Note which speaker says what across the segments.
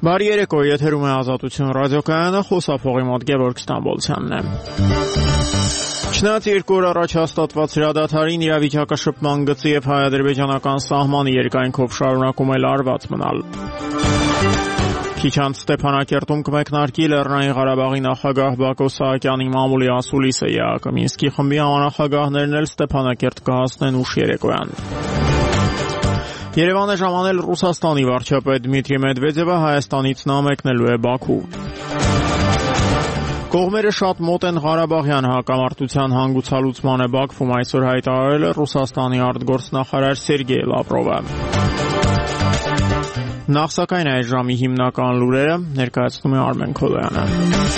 Speaker 1: Բարի երեկո, եթերում է Ազատություն ռադիոկայանը, խոսափողի մոտ Գևորգ Ստամբոլցյանն է։ Չնայած 2 օր առաջ հաստատված հրադադարին իրավիճակը շփման գծի եւ հայ-ադրբեջանական սահմանի երկայնքով շարունակում է լարված մնալ։ Քիչ անց Ստեփանակերտում կմեկնարկի Լեռնային Ղարաբաղի նախագահ Բակո Սահակյանի մամուլի ասուլիսը ԵԱԿ Մինսկի խմբի անախագահներն էլ Ստեփանակերտ կհասնեն ուշ երեկոյան։ Երևան է ժամանել Ռուսաստանի վարչապետ Դմիտրի Մեդվեդևը Հայաստանից նա մեկնելու է Բաքու։ Կողմերը շատ մոտ են Ղարաբաղյան հակամարտության հանգուցալուծմանը Բաքվում այսօր հայտարարել է Ռուսաստանի արտգործնախարար Սերգեյ Լավրովը։ Նախ սակայն այս ժամի հիմնական լուրերը ներկայացնում է Արմեն Քոլոյանը։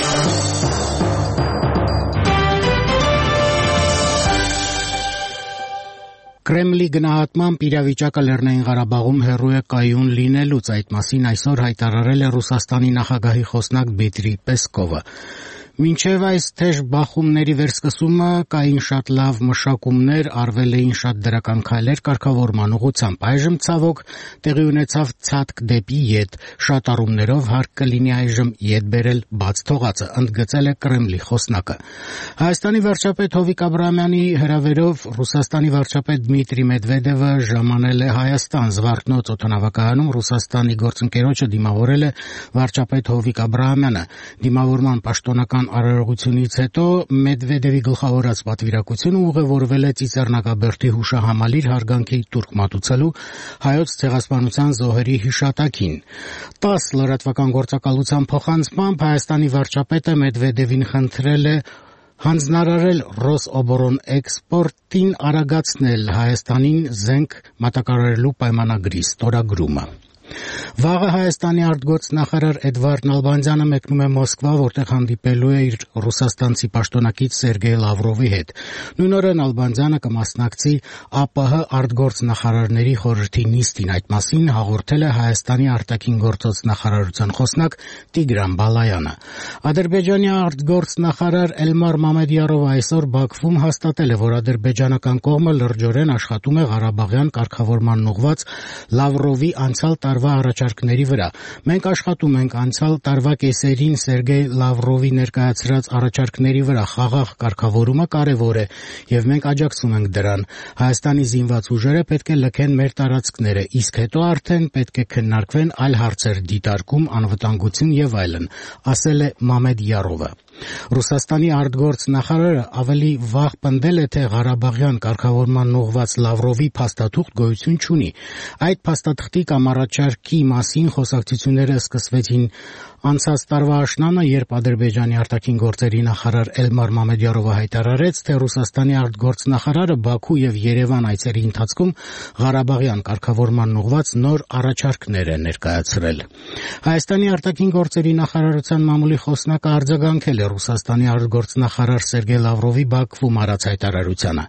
Speaker 2: Կրեմլի գնահատմամբ իրավիճակը Լեռնային Ղարաբաղում հեռու է կայուն լինելուց, այդ մասին այսօր հայտարարել է Ռուսաստանի նախագահի խոսնակ Դմիտրի Պեսկովը։ Մինչև այս թեժ բախումների վերսկսումը կային շատ լավ մշակումներ, արվել էին շատ դրական քայլեր կարգավորման ուղղությամբ։ Այժմ ցավոք տեղի ունեցավ ցատկ դեպի ետ, շատ առումներով հարկ կլինի այժմ ետ բերել բաց թողածը, ընդգծել է Կրեմլի խոսնակը։ Հայաստանի վարչապետ Հովիկ Աբրահամյանի հրավերով Ռուսաստանի վարչապետ Դմիտրի Մեդվեդևը ժամանել է Հայաստան Զվարթնոց օդանավակայանում Ռուսաստանի գործընկերոջը դիմավորել է վարչապետ Հովիկ Աբրահամյանը։ Դիմավորման պաշտոնական արարողությունից հետո Մեդվեդևի գլխավորած պատվիրակությունը ուղևորվել է Ծիծեռնակաբերդի հուշահամալիր հարգանքի տուրք մատուցելու հայոց ցեղասպանության զոհերի հիշատակին։ 10 լրատվական գործակալության փոխանցմամբ Հայաստանի վարչապետը Մեդվեդևին խնդրել է հանձնարարել Ռոսօբոռնէքսպորտին արագացնել Հայաստանին զենք մատակարարելու պայմանագրի ստորագրումը։ Վաղը Հայաստանի արտգործնախարար Էդվարդ Նալբանդյանը մեկնում է Մոսկվա, որտեղ հանդիպելու է իր ռուսաստանցի պաշտոնակից Սերգեյ Լավրովի հետ։ Նույն օրը Նալբանդյանը կմասնակցի ԱՊՀ արտգործնախարարների խորհրդի նիստին, այդ մասին հաղորդել է Հայաստանի արտաքին գործոց նախարարության խոսնակ Տիգրան Բալայանը։ Ադրբեջանի արտգործնախարար Էլմար Մամեդյարովը այսօր Բաքվում հաստատել է, որ ադրբեջանական կողմը լրջորեն աշխատում է Ղարաբաղյան կարգավորման ուղղված Լավրովի անցյալ տարվա առաջարկների վրա։ Մենք աշխատում ենք անցյալ տարվա կեսերին Սերգեյ Լավրովի ներկայացրած առաջարկների վրա, խաղաղ կարգավորումը կարևոր է եւ մենք աջակցում ենք դրան։ Հայաստանի զինված ուժերը պետք է լքեն մեր տարածքները, իսկ հետո արդեն պետք է քննարկվեն այլ հարցեր՝ դիտարկում, անվտանգություն եւ այլն, ասել է Մամեդյարովը։ Ռուսաստանի արտգործնախարարը ավելի վաղ պնդել է, թե Ղարաբաղյան կարգավորման ուղղված Լավրովի փաստաթուղթ գոյություն չունի։ Այդ փաստաթղթի կամ առաջարկի մասին խոսակցությունները սկսվեցին անցած տարվա աշնանը, երբ Ադրբեջանի արտաքին գործերի նախարար Էլմար Մամեդյարովը հայտարարեց, թե Ռուսաստանի արտգործնախարարը Բաքու եւ Երևան այցերի ընթացքում Ղարաբաղյան կարգավորման ուղղված նոր առաջարկներ է ներկայացրել։ Հայաստանի արտաքին գործերի նախարարության մամուլի խոսնակը արձագանքել է Ռուսաստանի արտգործնախարար Սերգեյ Լավրովի Բաքվում արած հայտարարությանը։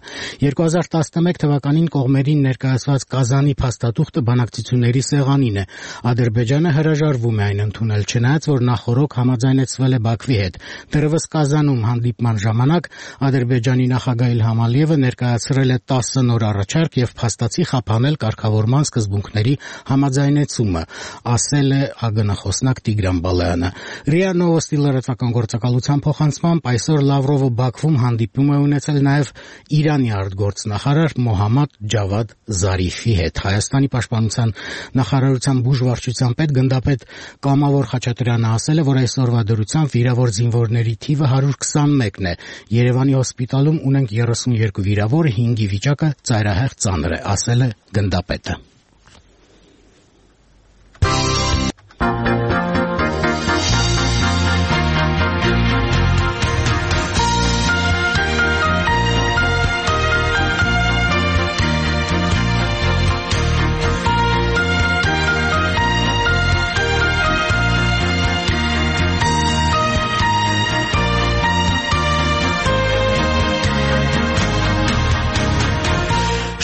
Speaker 2: 2011 թվականին կողմերին ներկայացված Կազանի փաստաթուղթը բանակցությունների սեղանին է։ Ադրբեջանը հրաժարվում է այն ընդունել, չնայած որ նախօրոք համաձայնեցվել է Բաքվի հետ։ Դեռևս Կազանում հանդիպման ժամանակ Ադրբեջանի նախագահ Իլհամ Ալիևը ներկայացրել է 10 նոր առաջարկ եւ փաստացի խափանել կարգավորման սկզբունքների համաձայնեցումը, ասել է ԱԳՆ խոսնակ Տիգրան Բալայանը։ ՌԻԱ Նովոստի լրատվական գործակալության փոխանցմամբ այսօր Լավրովը Բաքվում հանդիպում է ունեցել նաեւ Իրանի արտգործնախարար Մոհամմադ Ջավադ Զարիֆի հետ։ Հայաստանի պաշտպանության նախարարության բուժվարչության պետ գնդապետ Կամավոր Խաչատրյանը ասել է, որ այսօրվա դրությամբ վիրավոր զինվորների թիվը 121-ն է։ Երևանի հոսպիտալում ունենք 32 վիրավոր, 5-ի վիճակը ծայրահեղ ծանր է, ասել է գնդապետը։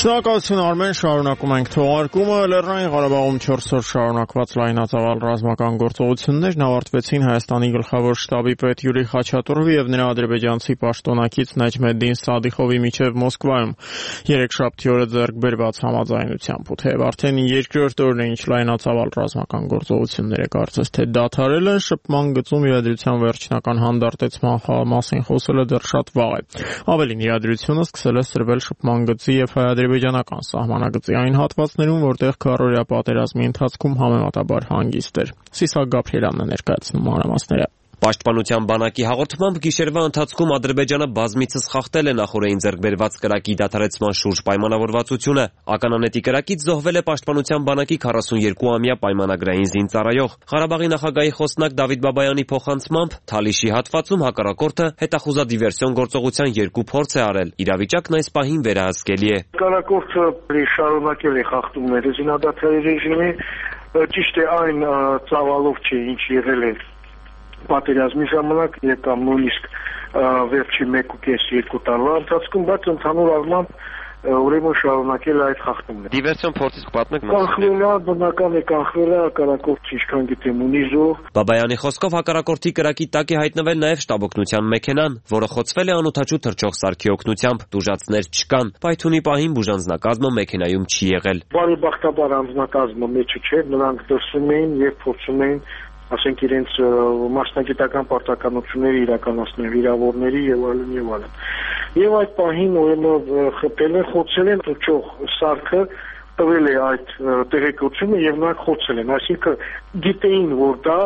Speaker 1: Շնորհակալություն Արմեն, շարունակում ենք թողարկումը։ Լեռնային Ղարաբաղում 4 օր շարունակված լայնածավալ ռազմական գործողություններն ավարտվեցին Հայաստանի գլխավոր շտաբի պետ Յուրի Խաչատուրովի եւ նրա ադրբեջանցի պաշտոնակից Նաջմեդդին Սադիխովի միջև Մոսկվայում երեքշաբթի օրը ձեռք բերված համաձայնությամբ, ու թեև արդեն երկրորդ օրն է ինչ լայնածավալ ռազմական գործողությունները կարծես թե դադարել են, շփման գծում իրադրության վերջնական հանդարտեցման մասին խոսելը դեռ շատ վաղ է։ Ավելին, իրադրությունը սկսել է սրվել շփման գծի եւ հայ-ադրբեջանական սահմանագծի այն հատվածներում, որտեղ քառօրյա պատերազմի ընթացքում համեմատաբար հանգիստ էր։ Սիսակ Գաբրիելյանն է ներկայացնում մանրամասները։
Speaker 3: Պաշտպանության բանակի հաղորդմամբ գիշերվա ընթացքում Ադրբեջանը բազմիցս խախտել է նախօրեին ձեռք բերված կրակի դադարեցման շուրջ պայմանավորվածությունը։ Ականանետի կրակից զոհվել է Պաշտպանության բանակի 42-ամյա պայմանագրային զինծառայող։ Ղարաբաղի նախագահի խոսնակ Դավիթ Բաբայանի փոխանցմամբ Թալիշի հատվածում հակառակորդը հետախուզադիվերսիոն գործողության 2 փորձ է արել։ Իրավիճակն այս պահին վերահսկելի է։
Speaker 4: Հակառակորդը շարունակել է խախտումները զինադադարի ռեժիմի, ճիշտ է այն ծավալով չէ, ինչ եղել է պատերազմի ժամանակ կամ նույնիսկ վերջի 1.5-2 տարվա ընթացքում, բայց ընդհանուր առմամբ ուրեմն շարունակել այդ խախտումները։
Speaker 3: Դիվերսիոն փորձից պատմեք
Speaker 4: կանխվել է, բնական է կանխվել է, հակառակորդը ինչքան գիտեմ ունի զոհ։
Speaker 3: Բաբայանի խոսքով հակառակորդի կրակի տակ է հայտնվել նաև շտաբօգնության մեքենան, որը խոցվել է անօդաչու թռչող սարքի օգնությամբ։ Տուժածներ չկան։ Պայթունի պահին բուժանձնակազմը մեքենայում չի եղել։
Speaker 4: Բարեբախտաբար անձնակազմը մեջը չէր, նրանք դրսում էին եւ փորձում էին ասենք իրենց մասնագիտական պարտականությունները իրականացնել վիրավորների եւ այլն եւ այլն։ Եվ այդ պահին ուրեմն խփել են, խոցել են թռչող սարքը, տվել է այդ տեղեկությունը եւ նրանք խոցել են, այսինքն գիտեին, որ դա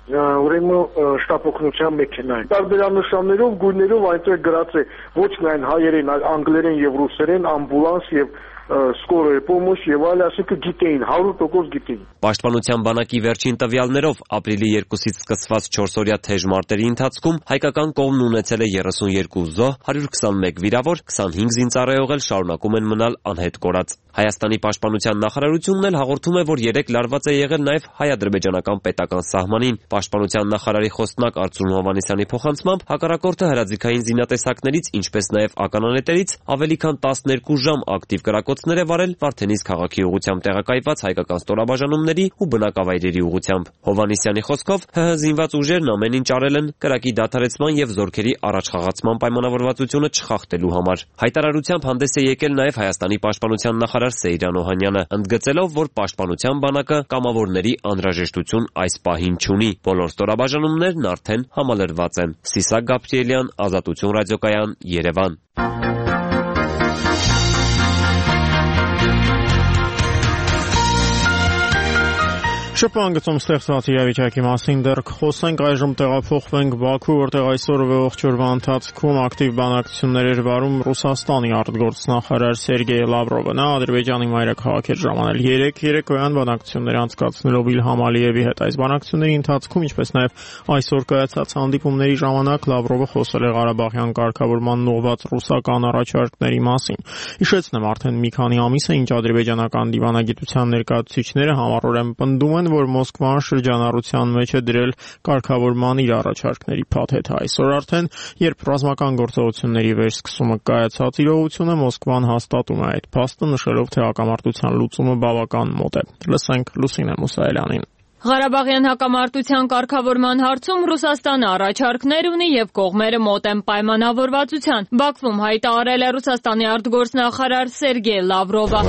Speaker 4: ուրեմն շտապօգնության մեքենա է։ Տարբերանշաններով, գույներով այնտեղ գրած է ոչ միայն հայերեն, այլ անգլերեն եւ ռուսերեն ամբուլանս եւ սկորը պոմոշ եւ այլ, ասիկը գիտեին, 100% գիտեին։
Speaker 3: Պաշտպանության բանակի վերջին տվյալներով ապրիլի 2-ից սկսված 4-օրյա թեժ մարտերի ընթացքում հայկական կողմն ունեցել է 32 զոհ, 121 վիրավոր, 25 զինծառայող էլ շարունակում են մնալ անհետ կորած։ Հայաստանի պաշտպանության նախարարությունն էլ հաղորդում է, որ 3 լարված է եղել նաև հայ-ադրբեջանական պետական սահմանին։ Պաշտպանության նախարարի խոսնակ Արծրուն Հովհաննիսյանի փոխանցմամբ հակառակորդը հրաձիգային զինատեսակներից, ինչպես նաև ականանետերից ավելի քան 12 ժամ ակտիվ կրակոցներ է վարել Վարդենիս քաղաքի ուղղությամբ տեղակայված հայկական ստորաբաժանումների ու բնակավայրերի ուղղությամբ։ Հովհաննիսյանի խոսքով ՀՀ զինված ուժերն ամեն ինչ արել են կրակի դադարեցման եւ զորքերի առաջխաղացման պայմանավորվածությունը չխախտելու համար։ Հայտարարությամբ հանդես է եկել նաև Հայաստանի պաշտպանության նախարար Սեյրան Օհանյանը, ընդգծելով, որ պաշտպանության բանակը կամավորների անհրաժեշտություն այս պահին չունի։ Բոլոր ստորաբաժանումներն արդեն համալրված են։ Սիսակ Գաբրիելյան, Ազատություն ռադիոկայան, Երևան։
Speaker 1: Շփման գծում ստեղծված իրավիճակի մասին դեռ խոսենք, այժմ տեղափոխվենք Բաքու, որտեղ այսօր ողջ օրվա ընթացքում ակտիվ բանակցություններ էր վարում Ռուսաստանի արտգործնախարար Սերգեյ Լավրովը։ Նա Ադրբեջանի մայրաքաղաք էր ժամանել երեկոյան բանակցություններ անցկացնելով Իլհամ Ալիևի հետ։ Այս բանակցությունների ընթացքում, ինչպես նաև այսօր կայացած հանդիպումների ժամանակ Լավրովը խոսել է Ղարաբաղյան կարգավորման ուղղված ռուսական առաջարկների մասին։ Հիշեցնեմ, արդեն մի քանի ամիս է, ինչ ադրբեջանական դիվանագիտության ներկայացուցիչները համառորեն պնդում են, որ Մոսկվան շրջանառության մեջ է դրել կարգավորման իր առաջարկների փաթեթը։ Այսօր արդեն, երբ ռազմական գործողությունների վերսկսումը կայացած իրողությունը, Մոսկվան հաստատում է այդ փաստը, նշելով, թե հակամարտության լուծումը բավական մոտ է։ Լսենք Լուսինե Մուսայելյանին։
Speaker 5: Ղարաբաղյան հակամարտության կարգավորման հարցում Ռուսաստանը առաջարկներ ունի եւ կողմերը մոտ են պայմանավորվածության։ Բաքվում հայտարարել է Ռուսաստանի արտգործնախարար Սերգեյ Լավրովը։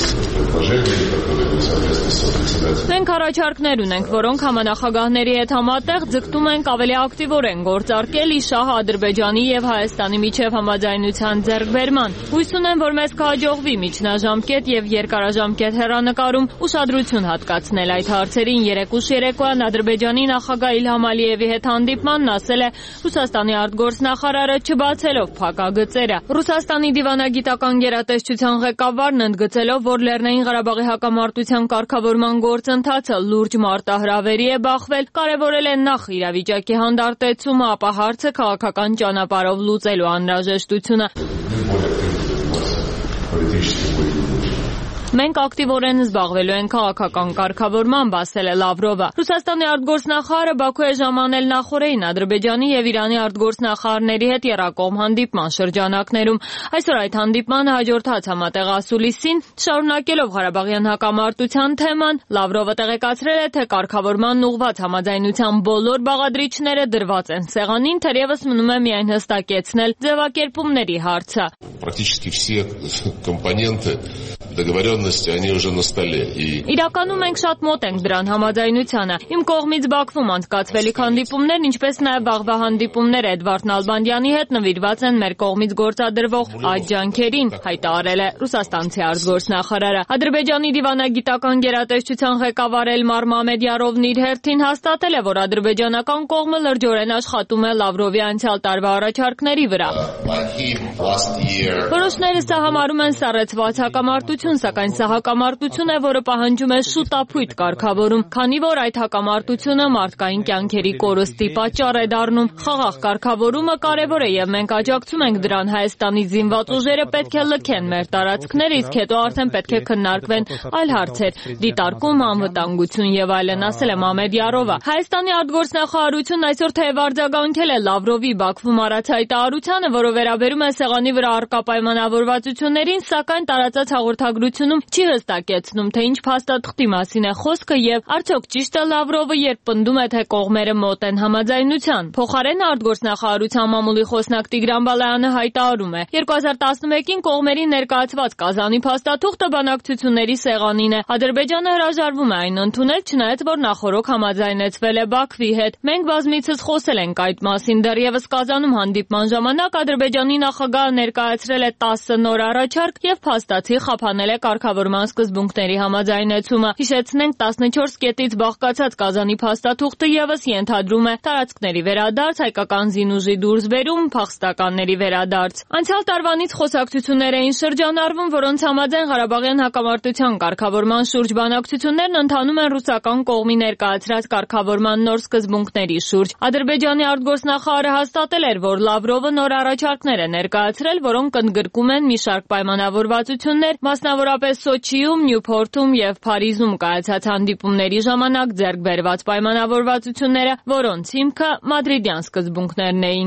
Speaker 5: Մենք առաջարկներ ունենք, որոնք համանախագահների հետ համատեղ ձգտում ենք ավելի ակտիվորեն գործարկել իշահ Ադրբեջանի եւ Հայաստանի միջև համաձայնության ձեռքբերման։ Հույս ունեմ, որ մեզ կհաջողվի միջնաժամկետ եւ երկարաժամկետ հեռանկարում ուշադրություն հատկացնել այդ հարցերին։ Ուշ երեկոյան Ադրբեջանի նախագահ Իլհամ Ալիևի հետ հանդիպմանն ասել է Ռուսաստանի արտգործնախարարը, չբացելով փակագծերը։ Ռուսաստանի դիվանագիտական գերատեսչության ղեկավարն ընդգծելով, որ Լեռնային Ղարաբաղի հակամարտության կարգավորման գործընթացը լուրջ մարտահրավերի է բախվել, կարևորել է նախ իրավիճակի հանդարտեցումը, ապա հարցը քաղաքական ճանապարհով լուծելու անհրաժեշտությունը։ Մենք ակտիվորեն զբաղվելու ենք քաղաքական կարգավորմամբ, ասել է Լավրովը։ Ռուսաստանի արտգործնախարարը Բաքու է ժամանել նախորդին Ադրբեջանի եւ Իրանի արտգործնախարարների հետ եռակողմ հանդիպման շրջանակներում։ Այսօր այդ հանդիպմանը հաջորդած համատեղ ասուլիսին, շարունակելով Ղարաբաղյան հակամարտության թեման, Լավրովը տեղեկացրել է, թե կարգավորման ուղղված համաձայնության բոլոր բաղադրիչները դրված են սեղանին, թերևս մնում է միայն հստակեցնել ձևակերպումների հարցը։
Speaker 6: Практически все компоненты договоренности, они уже на столе.
Speaker 5: Իրականում մենք շատ մոտ ենք դրան համաձայնությանը։ Իմ կողմից Բաքվում անցկացվելիք հանդիպումներն, ինչպես նաև վաղվա հանդիպումները Էդվարդ Նալբանդյանի հետ նվիրված են մեր կողմից գործադրվող այդ ջանքերին, հայտարարել է ռուսաստանցի արտգործնախարարը։ Ադրբեջանի դիվանագիտական գերատեսչության ղեկավար Էլմար Մամեդյարովն իր հերթին հաստատել է, որ ադրբեջանական կողմը լրջորեն աշխատում է Լավրովի անցյալ տարվա առաջարկների վրա։ Որոշները սա համարում են սառեցված հակամարտություն, սակայն սա հակամարտություն է, որը պահանջում է շուտապույտ կարգավորում, քանի որ այդ հակամարտությունը մարդկային կյանքերի կորստի պատճառ է դառնում։ Խաղաղ կարգավորումը կարևոր է եւ մենք աջակցում ենք դրան։ Հայաստանի զինված ուժերը պետք է լքեն մեր տարածքները, իսկ հետո արդեն պետք է քննարկվեն այլ հարցեր՝ դիտարկում, անվտանգություն եւ այլն, ասել է Մամեդյարովը։ Հայաստանի արտգործնախարարությունն այսօր թեև արձագանքել է Լավրովի Բաքվում արած հայտարարությանը, որը վերաբերում է սեղանի վրա առկա պայմանավորվածություններին, սակայն տարածած հաղորդագրությունում չի հստակեցնում, թե ինչ փաստաթղթի մասին է խոսքը եւ արդյոք ճիշտ է Լավրովը, երբ պնդում է, թե կողմերը մոտ են համաձայնության։ Փոխարենը արտգործնախարարության մամուլի խոսնակ Տիգրան Բալայանը հայտարարում է. 2011-ին կողմերի ներկայացված Կազանի փաստաթուղթը բանակցությունների սեղանին է։ Ադրբեջանը հրաժարվում է այն ընդունել, չնայած որ նախօրոք համաձայնեցվել է Բաքվի հետ։ Մենք բազմիցս խոսել ենք այդ մասին, դեռևս Կազանում հանդիպման ժամանակ Ադրբեջանի նախագահը ներկայացրել է 10 նոր առաջարկ եւ փաստացի խափանել է կարգավորման սկզբունքների համաձայնեցումը։ Հիշեցնենք, 14 կետից բաղկացած Կազանի փաստաթուղթը եւս ենթադրում է տարածքների վերադարձ, հայկական զինուժի դուրսբերում, փախստականների վերադարձ։ Անցյալ տարվանից խոսակցություններ էին շրջանառվում, որոնց համաձայն Ղարաբաղյան հակամարտության կարգավորման շուրջ բանակցություններն ընթանում են ռուսական կողմի ներկայացրած կարգավորման նոր սկզբունքների շուրջ։ Ադրբեջանի արտգործնախարարը հաստատել էր, որ Լավրովը նոր առաջարկներ է ներկայացրել, որոնք ընդգրկում են մի շարք պայմանավորվածություններ, մասնավորապես Սոչիում, Նյուփորթում եւ Փարիզում կայացած հանդիպումների ժամանակ ձեռք բերված պայմանավորվածությունները, որոնց հիմքը մադրիդյան սկզբունքներն էին։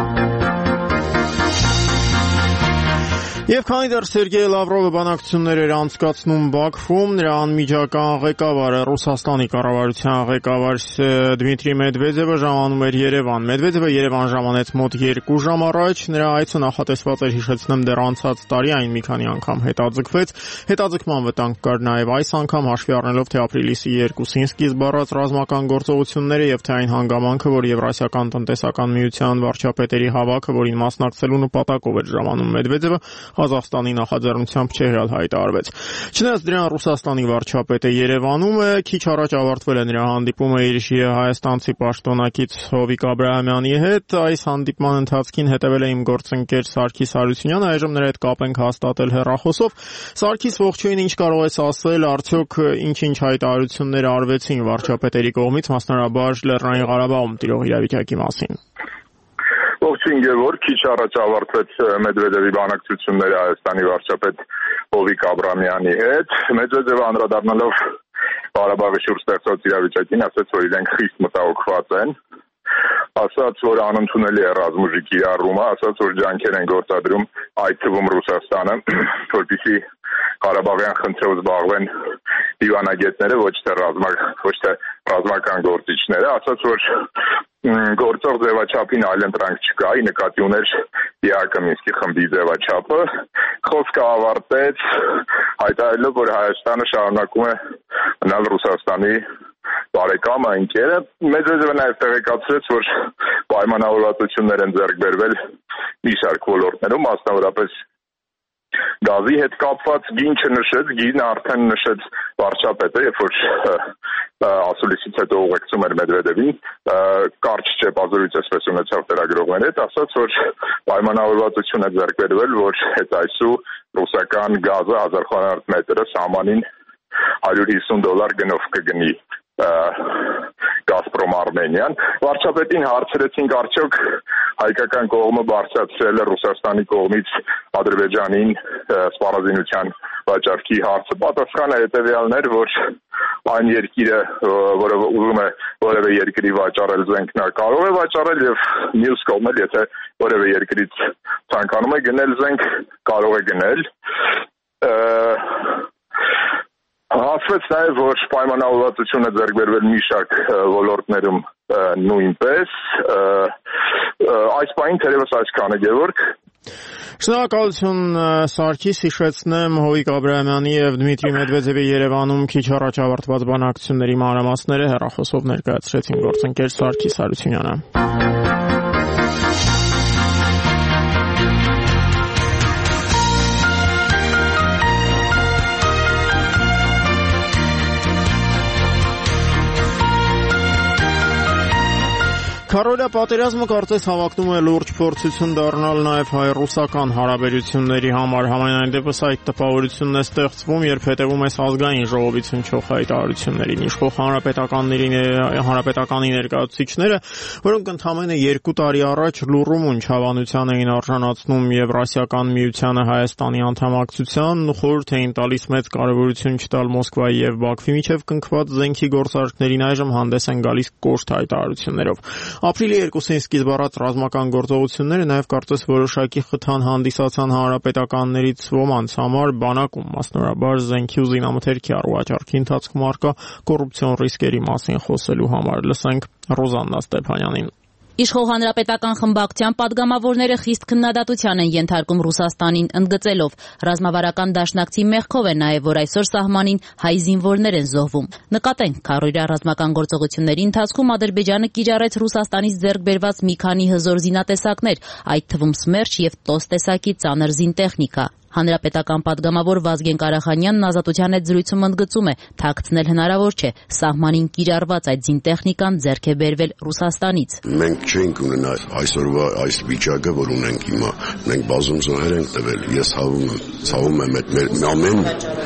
Speaker 1: Եվ քանի դեռ Սերգեյ Լավրովը բանակցություններ էր անցկացնում Բաքվում, նրա անմիջական ղեկավարը Ռուսաստանի կառավարության ղեկավար Դմիտրի Մեդվեդևը ժամանում էր Երևան։ Մեդվեդևը Երևան ժամանեց մոտ 2 ժամ առաջ, նրա այցը նախատեսված էր, հիշեցնեմ, դեռ անցած տարի, այն մի քանի անգամ հետաձգվեց։ Հետաձգման վտանգ կար նաև այս անգամ, հաշվի առնելով թե ապրիլիսի 2-ին սկիզբ առած ռազմական գործողությունները եւ թե այն հանգամանքը, որ Եվրասիական տնտեսական միության վարչապետերի հավաքը, որին մասնակցելու նպատակով էր ժամանում Մեդվեդևը, Ղազախստանի նախաձեռնությամբ Չեհրատ հայտարարվեց։ Չնայած դրան Ռուսաստանի վարչապետը Երևանում է, քիչ առաջ ավարտվել է նրա հանդիպումը իր հայաստանցի պաշտոնակից Հովիկ Աբրահամյանի հետ։ Այս հանդիպման ընթացքին հետևել է իմ գործընկեր Սարգիս Հարությունյանը, այժմ նրա հետ կապ ենք հաստատել հեռախոսով։ Սարգիս, ողջույն, ինչ կարող ես ասել, արդյոք ինչ-ինչ հայտարարություններ արվեցին վարչապետերի կողմից, մասնավորապես Լեռնային Ղարաբաղում տիրող իրավիճակի մասին։
Speaker 7: Ողջույն Գևորգ, քիչ առաջ ավարտվեց Մեդվեդևի բանակցությունները Հայաստանի վարչապետ Հովիկ Աբրահամյանի հետ։ Մեդվեդևը անդրադառնալով Ղարաբաղի շուրջ ստեղծված իրավիճակին ասաց, որ իրենք խիստ մտահոգված են, ասաց, որ անընդունելի է ռազմուժի կիրառումը, ասաց, որ ջանքեր են գործադրում, այդ թվում Ռուսաստանը, որպեսզի Ղարաբաղյան խնդրով զբաղվեն դիվանագետները, ոչ թե ռազմական գործիչները, ասաց, որ գործող ձևաչափին այլընտրանք չկա, ի նկատի ուներ ԵԱԿ Մինսկի խմբի ձևաչափը, խոսքը ավարտեց հայտարարելով, որ Հայաստանը շարունակում է մնալ Ռուսաստանի բարեկամը, ընկերը։ Մեդվեդևը նաև տեղեկացրեց, որ պայմանավորվածություններ են ձեռք բերվել մի շարք ոլորտներում, մասնավորապես գազի հետ կապված գին չնշեց, գինը արդեն նշեց վարչապետը, երբ որ ասուլիսից հետո ուղեկցում էր Մեդվեդևին, կարճ ճեպազրույց այսպես ունեցավ լրագրողների հետ, ասաց, որ պայմանավորվածություն է ձեռք բերվել, որ հետայսու ռուսական գազը 1000 խորանարդ մետրը սահմանին $150 գնով կգնի Գազպրոմ Արմենիան։ Վարչապետին հարցրեցինք, արդյոք հայկական կողմը բարձրացրել է Ռուսաստանի կողմից Ադրբեջանին սպառազինության վաճառքի հարցը պատասխանը հետևյալն էր, որ այն երկիրը, որը ուզում է որևէ երկրի վաճառել զենք, նա կարող է վաճառել եւ մյուս կողմն եթե որևէ երկրից ցանկանում է գնել զենք, կարող է գնել։ Ասվեց նաև, որ պայմանավորվածությունը ձեռք բերվել մի շարք ոլորտներում նույնպես։ Այս պահին թերևս այսքանը, Գևորգ։
Speaker 1: Շնորհակալություն Սարգիս, հիշեցնեմ Հովիկ Աբրահամյանի եւ Դմիտրի Մեդվեդևի Երևանում քիչ առաջ ավարտված բանակցությունների մանրամասները հեռախոսով ներկայացրեցին գործընկեր Սարգիս Հարությունյանը։ Քարորիա պատերազմը կարծես հավակնում է լուրջ փորձություն դառնալ նաև հայ-ռուսական հարաբերությունների համար, համենայն դեպս այդ տպավորությունն է ստեղծվում, երբ հետևում ես ազգային ժողովից հնչող հայտարարություններին, իշխող հանրապետականի ներկայացուցիչները, որոնք ընդամենը 2 տարի առաջ լուռ ումունջ հավանության էին արժանացնում Եվրասիական միությանը Հայաստանի անդամակցության, խորհուրդ էին տալիս մեծ կարևորություն չտալ Մոսկվայի եւ Բաքվի միջև կնքված զենքի գործարքներին, այժմ հանդես են գալիս կոշտ հայտարարություններով։ Ապրիլի 2-ին սկիզբ առած ռազմական գործողությունները նաև կարծես որոշակի խթան հանդիսացան հանրապետականներից ոմանց համար բանակում, մասնավորաբար զենքի ու զինամթերքի առողջարքի ընթացքում առկա կոռուպցիոն ռիսկերի մասին խոսելու համար։ Լսենք Ռոզաննա Ստեփանյանին։
Speaker 8: Իշխող հանրապետական խմբակցության падգամավորները խիստ քննադատության են ենթարկում Ռուսաստանին, ընդգծելով ռազմավարական դաշնակցի մեղքով է նաև, որ այսօր սահմանին հայ զինվորներ են զոհվում։ Նկատենք, քարորիա ռազմական գործողությունների ընթացքում Ադրբեջանը կիրառեց Ռուսաստանից ձեռք բերված մի քանի հզոր զինատեսակներ, այդ թվում Սմերչ եւ Տոս տեսակի ծանր զինտեխնիկա։ Հանրապետական падգամավոր Վազգեն Կարախանյանն Ազատության հետ զրույցում ընդգծում է, թաքցնել հնարավոր չէ, սահմանին կիրառված այդ զինտեխնիկան ձեռք է բերվել Ռուսաստանից։
Speaker 9: Մենք չենք ունենա այսօրվա այս վիճակը, որ ունենք հիմա, մենք բազում զոհեր ենք տվել, ես ցավում եմ այդ մեր ամեն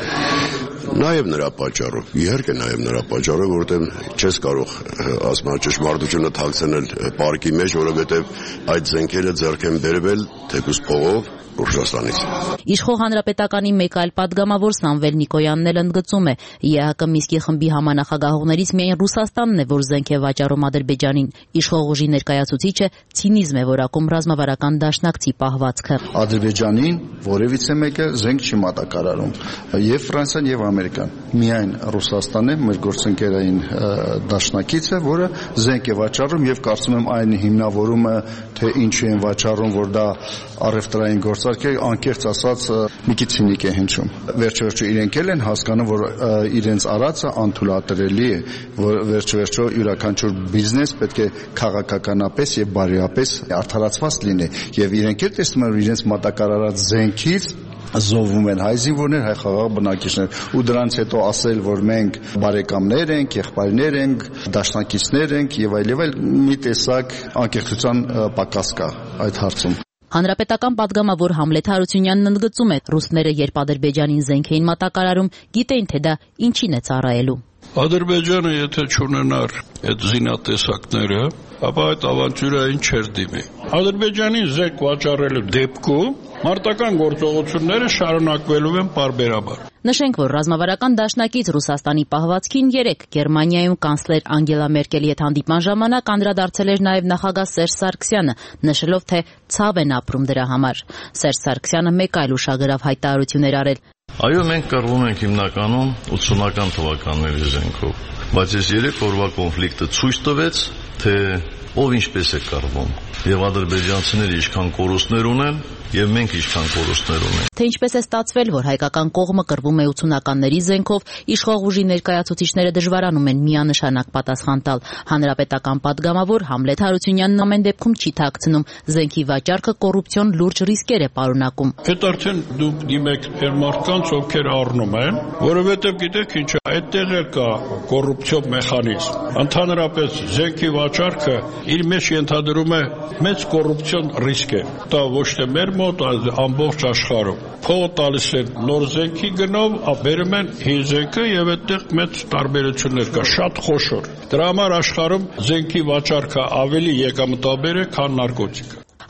Speaker 9: Նաև նրա պատճառով, իհարկե նաև նրա պատճառով, որովհետև չես կարող ասում ճշմարտությունը թաքցնել պարկի մեջ, որովհետև այդ զենքերը ձեռք են բերվել թեկուզ փողով Ռուսաստանից։
Speaker 8: Իշխող հանրապետականի մեկ այլ падգամավոր Սամվել Նիկոյանն էլ ընդգծում է, ԵԱՀԿ Միսկի խմբի համանախագահողներից միայն Ռուսաստանն է, որ զենք է վաճառում Ադրբեջանին։ Իշխող ուժի ներկայացուցիչը ցինիզմ է որակում ռազմավարական դաշնակցի պահվածքը։
Speaker 10: Ադրբեջանին որևիցե մեկը զենք չի մատակարարում, եւ Ֆրանսիան եւ Ամերիկան։ Միայն Ռուսաստանն է մեր գործընկերային դաշնակիցը, որը զենք է վաճառում եւ կարծում եմ այն հիմնավորումը, թե ինչու են վաճառում, որ դա առևտրային գործարք է, անկեղծ ասած մի քիչ ցինիկ է հնչում։ Վերջը իրենք էլ են հասկանում, որ իրենց արածը անթույլատրելի է, որ վերջը յուրաքանչյուր բիզնես պետք է քաղաքականապես եւ բարիապես արդարացված լինի, եւ իրենք էլ տեսնում են իրենց մատակարարած զենքից զոհվում են հայ զինվորներ, հայ խաղաղ բնակիչներ, ու դրանից հետո ասել, որ մենք բարեկամներ ենք, եղբայրներ ենք, դաշնակիցներ ենք եւ այլ, մի տեսակ անկեղծության պակաս կա այդ հարցում։
Speaker 8: Հանրապետական падգամավոր Համլետ Հարությունյանն ընդգծում է, ռուսները երբ Ադրբեջանին զենք էին մատակարարում, գիտեին, թե դա ինչին է ծառայելու։
Speaker 11: Ադրբեջանը եթե չունենար այդ զինատեսակները, ապա այդ ավանտյուրային չէր դիմի։ Ադրբեջանին զենք վաճառելու դեպքում մարտական գործողությունները շարունակվելու են պարբերաբար։
Speaker 8: Նշենք, որ ռազմավարական դաշնակից Ռուսաստանի պահվածքին 3 Գերմանիայում կանցլեր Անգելա Մերկելի հետ հանդիպման ժամանակ անդրադարձել էր նաև նախագահ Սերժ Սարգսյանը, նշելով, թե ցավ են ապրում դրա համար։ Սերժ Սարգսյանը մեկ այլ ուշագրավ հայտարարություններ արել։
Speaker 11: Այո, մենք կռվում ենք հիմնականում 80-ական թվականների զենքով, բայց այս 3 օրվա կոնֆլիկտը ցույց տվեց, թե ով ինչպես է կռվում, եւ ադրբեջանցիները ինչքան կորուստներ ունեն, եւ մենք ինչքան կորուստներ ունենք։
Speaker 8: Թե ինչպես է ստացվել, որ հայկական կողմը կռվում է 80-ականների զենքով, իշխող ուժի ներկայացուցիչները դժվարանում են միանշանակ պատասխան տալ։ Հանրապետական падգամավոր Համլետ Հարությունյանն ամեն դեպքում չի թաքցնում, զենքի վաճառքը կոռուպցիոն լուրջ ռիսկեր է պարունակում։
Speaker 11: Այդ արդեն դուք դիմեք այն մարդկանց, ովքեր առնում են, որովհետեւ գիտեք ինչ, այդտեղ էլ կա կոռուպցիոն մեխանիզմ։ Ընդհանրապես զենքի վաճառքը իր մեջ ենթադրում է մեծ կոռուպցիոն ռիսկ է։ Դա ոչ թե մեր մոտ, այլ ամբողջ աշխարհում։ Փողը տալիս են նոր զենքի գնով, բերում են հին զենքը եւ այդտեղ մեծ տարբերություններ կա, շատ խոշոր։ Դրա համար աշխարհում զենքի վաճառքը ավելի եկամտաբեր է, քան նարկոտիկը։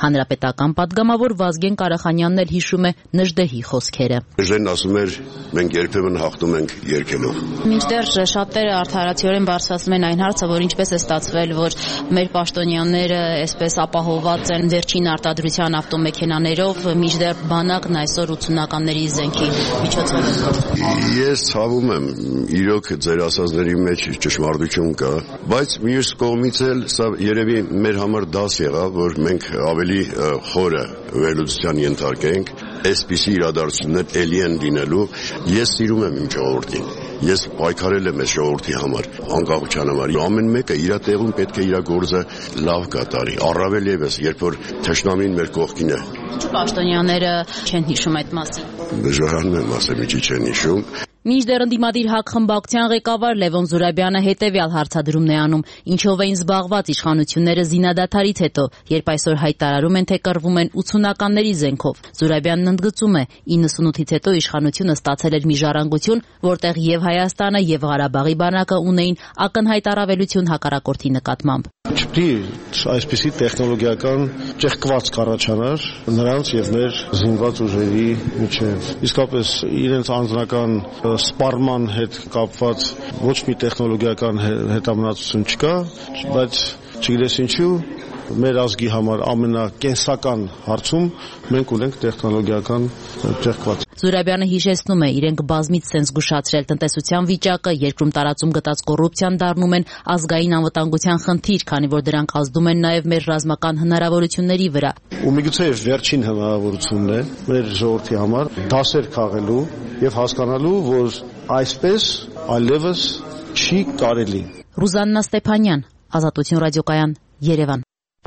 Speaker 8: Հանրապետական պատգամավոր Վազգեն Կարախանյանն էլ հիշում է Նժդեհի խոսքերը։
Speaker 9: Ժեն ասում էր, մենք երբեմն հաղթում ենք երգելով։
Speaker 8: Մինչդեռ շատերը արդարացիորեն բարձրացնում են այն հարցը, որ ինչպես է ստացվել, որ մեր պաշտոնյաները այսպես ապահովված են վերջին արտադրության ավտոմեքենաներով, մինչդեռ բանակն այսօր 80-ականների զենքի միջոցով է գործում։
Speaker 9: Ես ցավում եմ, իրոք ձեր ասածների մեջ ճշմարտություն կա, բայց մյուս կողմից էլ սա երևի մեր համար դաս եղավ, որ մենք ավելի խորը վերլուծության ենթարկենք, այսպիսի իրադարձություններ էլի են լինելու։ Ես սիրում եմ իմ ժողովրդին։ Ես պայքարել եմ այս ժողովրդի համար, անկախության համար։ Ամեն մեկը իր տեղում պետք է իր գործը լավ կատարի։ Առավել ևս, երբ որ թշնամին մեր կողքին է։
Speaker 8: Պաշտոնյաները չեն հիշում այդ մասին։
Speaker 9: Դժվարանում եմ ասեմ, ինչի չեն հիշում։
Speaker 8: Մինչդեռ ընդդիմադիր ՀԱԿ խմբակցության ղեկավար Լևոն Զուրաբյանը հետևյալ հարցադրումն է անում. ինչով էին զբաղված իշխանությունները զինադադարից հետո, երբ այսօր հայտարարում են, թե կռվում են 80-ականների զենքով։ Զուրաբյանն ընդգծում է, 98-ից հետո իշխանությունը ստացել էր մի ժառանգություն, որտեղ եւ Հայաստանը եւ Ղարաբաղի բանակը ունեին ակնհայտ առավելություն հակառակորդի նկատմամբ։
Speaker 12: Չպետք է այսպիսի տեխնոլոգիական ճեղքվածք առաջանար նրանց եւ մեր զինված ուժերի միջեւ։ Իսկապես իրենց անձնական սպառման հետ կապված ոչ մի տեխնոլոգիական հետամնացություն չկա, բայց չգիտես ինչու մեր ազգի համար ամենակենսական հարցում մենք ունենք տեխնոլոգիական ճեղքված։
Speaker 8: Զուրաբյանը հիշեցնում է, իրենք բազմից են զգուշացրել տնտեսության վիճակը, երկրում տարածում գտած կոռուպցիան դառնում են ազգային անվտանգության խնդիր, քանի որ դրանք ազդում են նաև մեր ռազմական հնարավորությունների վրա։
Speaker 12: Ու միգուցե վերջին հնարավորությունն է մեր ժողովրդի համար դասեր քաղելու եւ հասկանալու, որ այսպես այլևս չի կարելի։
Speaker 8: Ռուզաննա Ստեփանյան, Ազատություն ռադիոկայան, Երևան։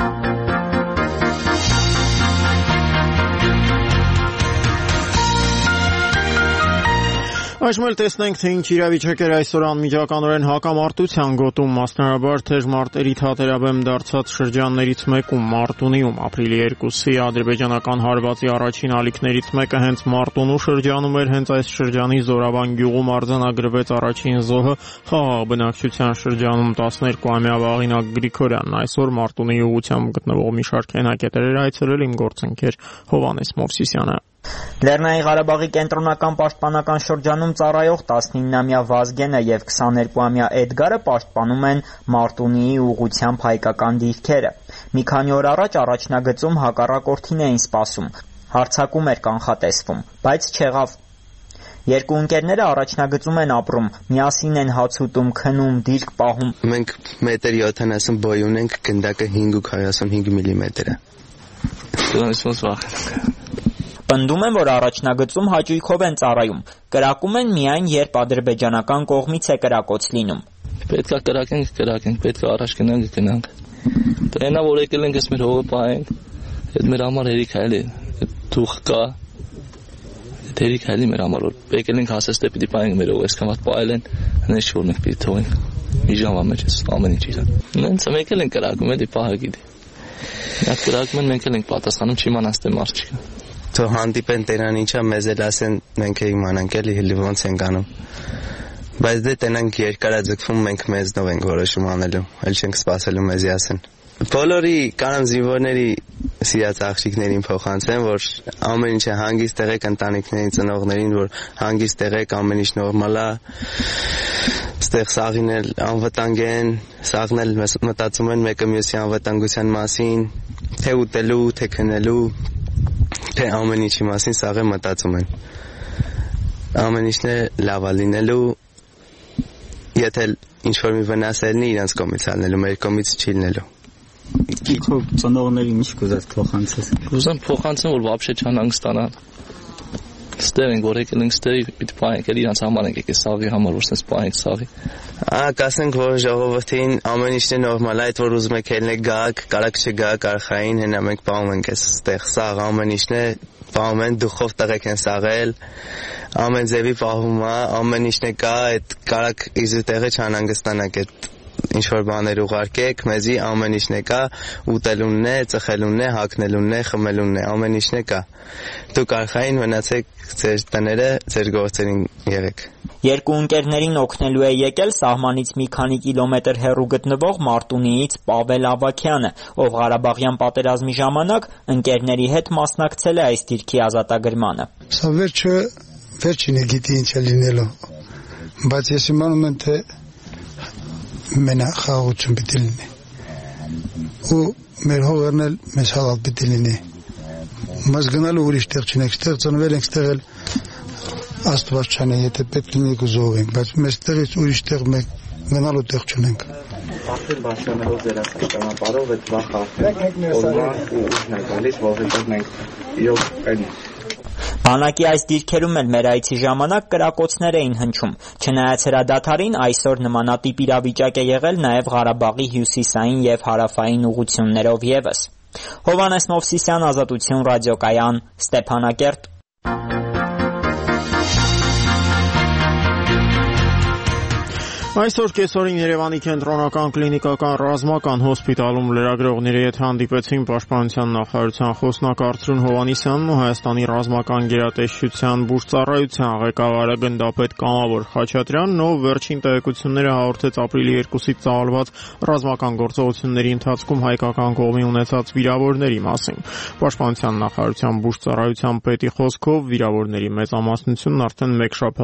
Speaker 1: Այժմ էլ տեսնենք, թե ինչ իրավիճակ էր այսօր անմիջականորեն հակամարտության գոտում, մասնարաբար թեժ մարտերի թատերաբեմ դարձած շրջաններից մեկում Մարտունիում ապրիլի 2-ի ադրբեջանական հարվածի առաջին ալիքներից մեկը հենց Մարտունու շրջանում էր, հենց այս շրջանի Զորավան գյուղում արձանագրվեց առաջին զոհը խաղաղ բնակչության շրջանում 12-ամյա Վաղինակ Գրիգորյանն։ Այսօր Մարտունիի ուղղությամբ գտնվող մի շարք հենակետեր այցելել իմ գործընկեր Հովհաննես Մովսիսյանը։
Speaker 13: Լեռնային Ղարաբաղի կենտրոնական պաշտպանական շրջանում ծառայող 19-ամյա Վազգենը եւ 22-ամյա Էդգարը պաշտպանում են Մարտունիի ուղղությամբ հայկական դիրքերը։ Մի քանի օր առաջ առաջնագծում հակառակորդին էին սպասում, հարձակում էր կանխատեսվում, բայց չեղավ։ Երկու ընկերները առաջնագծում են ապրում, միասին են հաց ուտում, քնում, դիրք պահում։
Speaker 14: Մենք 1.70 բոյ ունենք, գնդակը 5.45 մմ-է։ Դրանից ոնց վախենանք։
Speaker 13: Պնդում են, որ առաջնագծում հաճույքով են ծառայում, կրակում են միայն, երբ ադրբեջանական կողմից է կրակոց լինում։
Speaker 14: Պետք է կրակենք, պետք է առաջ գնանք։ Դրանա որ եկել ենք, ես մեր հողը պահենք, այդ մեր համար հերիք է էլի, թուղ կա, հերիք է էլի մեր համար, որ եկել ենք հասես դե պիտի պահենք մեր հողը, այսքան վատ պահել են, հենց որ մենք պիտի թողենք, մի ժամվա մեջ ես ամեն ինչ իրան։ Նենց եկել ենք կրակում, էլի պահը գիտի։ Նա կրակում են, մենք էլ ենք պատասխանում, չիմանաս թե մարդ չկա։
Speaker 15: Թող հանդիպեն տենան ինչա մեզ էլ ասեն մենք է իմանանք էլի հելի ոնց ենք անում բայց դե տենանք երկարաձգվում մենք մեզնով ենք որոշում անելու էլ չենք սպասելու մեզի ասեն բոլորի կանան զինվորների սիրած աղջիկներին փոխանցեն որ ամեն ինչը հանգիստ եղեք ընտանիքներին ծնողներին որ հանգիստ եղեք ամեն ինչ նորմալ է ստեղ սաղին էլ անվտանգ են սաղն էլ մտածում են մեկը մյուսի անվտանգության մասին թե ուտելու թե քնելու թե ամեն ինչի մասին սաղը մտածում են ամեն ինչն է լավ լինելու եթե ինչ-որ մի վնաս լինի իրանց կողմից ալնելու մեր կողմից չի լինելու
Speaker 16: Քո ծնողների ինչ կուզած փոխանցես
Speaker 14: Կուզեմ փոխանցեմ որ вообще չանհանգստանան Ստեղ ենք որ եկել ենք ստեղ պիտի պահենք էլ իրանց համար ենք եկել սաղի համար որ sense պահենք սաղի
Speaker 15: կասենք որ ժողովրդին ամեն ինչն է նորմալ այդ որ ուզում եք ելնեք գաք կարակ չգաք արխային հենա մենք պահում ենք այստեղ սաղ ամեն ինչն է պահում են դուխով տղեկ են սաղել ամեն ձևի պահում է ամեն ինչն է կա այդ կարակ իզու տեղը չանհանգստանաք այդ ինչ-որ բաներ ուղարկեք, մեզի ամեն ինչն է կա, ուտելունն է, ծխելունն է, հագնելունն է, խմելունն է, ամեն ինչն է կա։ Դուք արխային մնացեք ձեր տները, ձեր գործերին եղեք։
Speaker 13: Երկու ընկերներին օգնելու է եկել սահմանից մի քանի կիլոմետր հեռու գտնվող Մարտունիից Պավել Ավագյանը, ով Ղարաբաղյան պատերազմի ժամանակ ընկերների հետ մասնակցել է այս դիրքի ազատագրմանը։
Speaker 17: Սա վերջին է գիտի ինչ է լինելու, բայց ես իմանում եմ, թե մենախաղություն պիտի լինի ու մեր հողերն էլ մեզ հաղալ պիտի լինի, բայց գնալու ուրիշ տեղ չնենք, ստեղ ծնվել ենք, ստեղ էլ Աստված չանե, եթե պետք լինի կզողենք, բայց մեզ տեղից ուրիշ տեղ մենք գնալու տեղ չունենք։
Speaker 18: Արդեն բաշխանելով ձերացկի ճանապարհով այդ վախը արդեն օրվան ու ուժն է գալիս, որովհետև մենք իրոք այն
Speaker 13: Բանակի այս դիրքերում էլ մեր այցի ժամանակ կրակոցներ էին հնչում։ Չնայած հրադադարին, այսօր նմանատիպ իրավիճակ է եղել նաև Ղարաբաղի հյուսիսային և հարավային ուղղություններով ևս։ Հովհաննես Մովսիսյան, Ազատություն ռադիոկայան, Ստեփանակերտ։
Speaker 1: Այսօր կեսօրին Երևանի կենտրոնական կլինիկական ռազմական հոսպիտալում լրագրողների հետ հանդիպեցին Պաշտպանության նախարարության խոսնակ Արծրուն Հովհաննիսյանն ու Հայաստանի ռազմական գերատեսչության բուժծառայության ղեկավարը գնդապետ Կամավոր Խաչատրյանն, ով վերջին տեղեկությունները հաղորդեց ապրիլի 2-ից ծավալված ռազմական գործողությունների ընթացքում հայկական կողմի ունեցած վիրավորների մասին։ Պաշտպանության նախարարության բուժծառայության պետի խոսքով վիրավորների մեծամասնությունն արդեն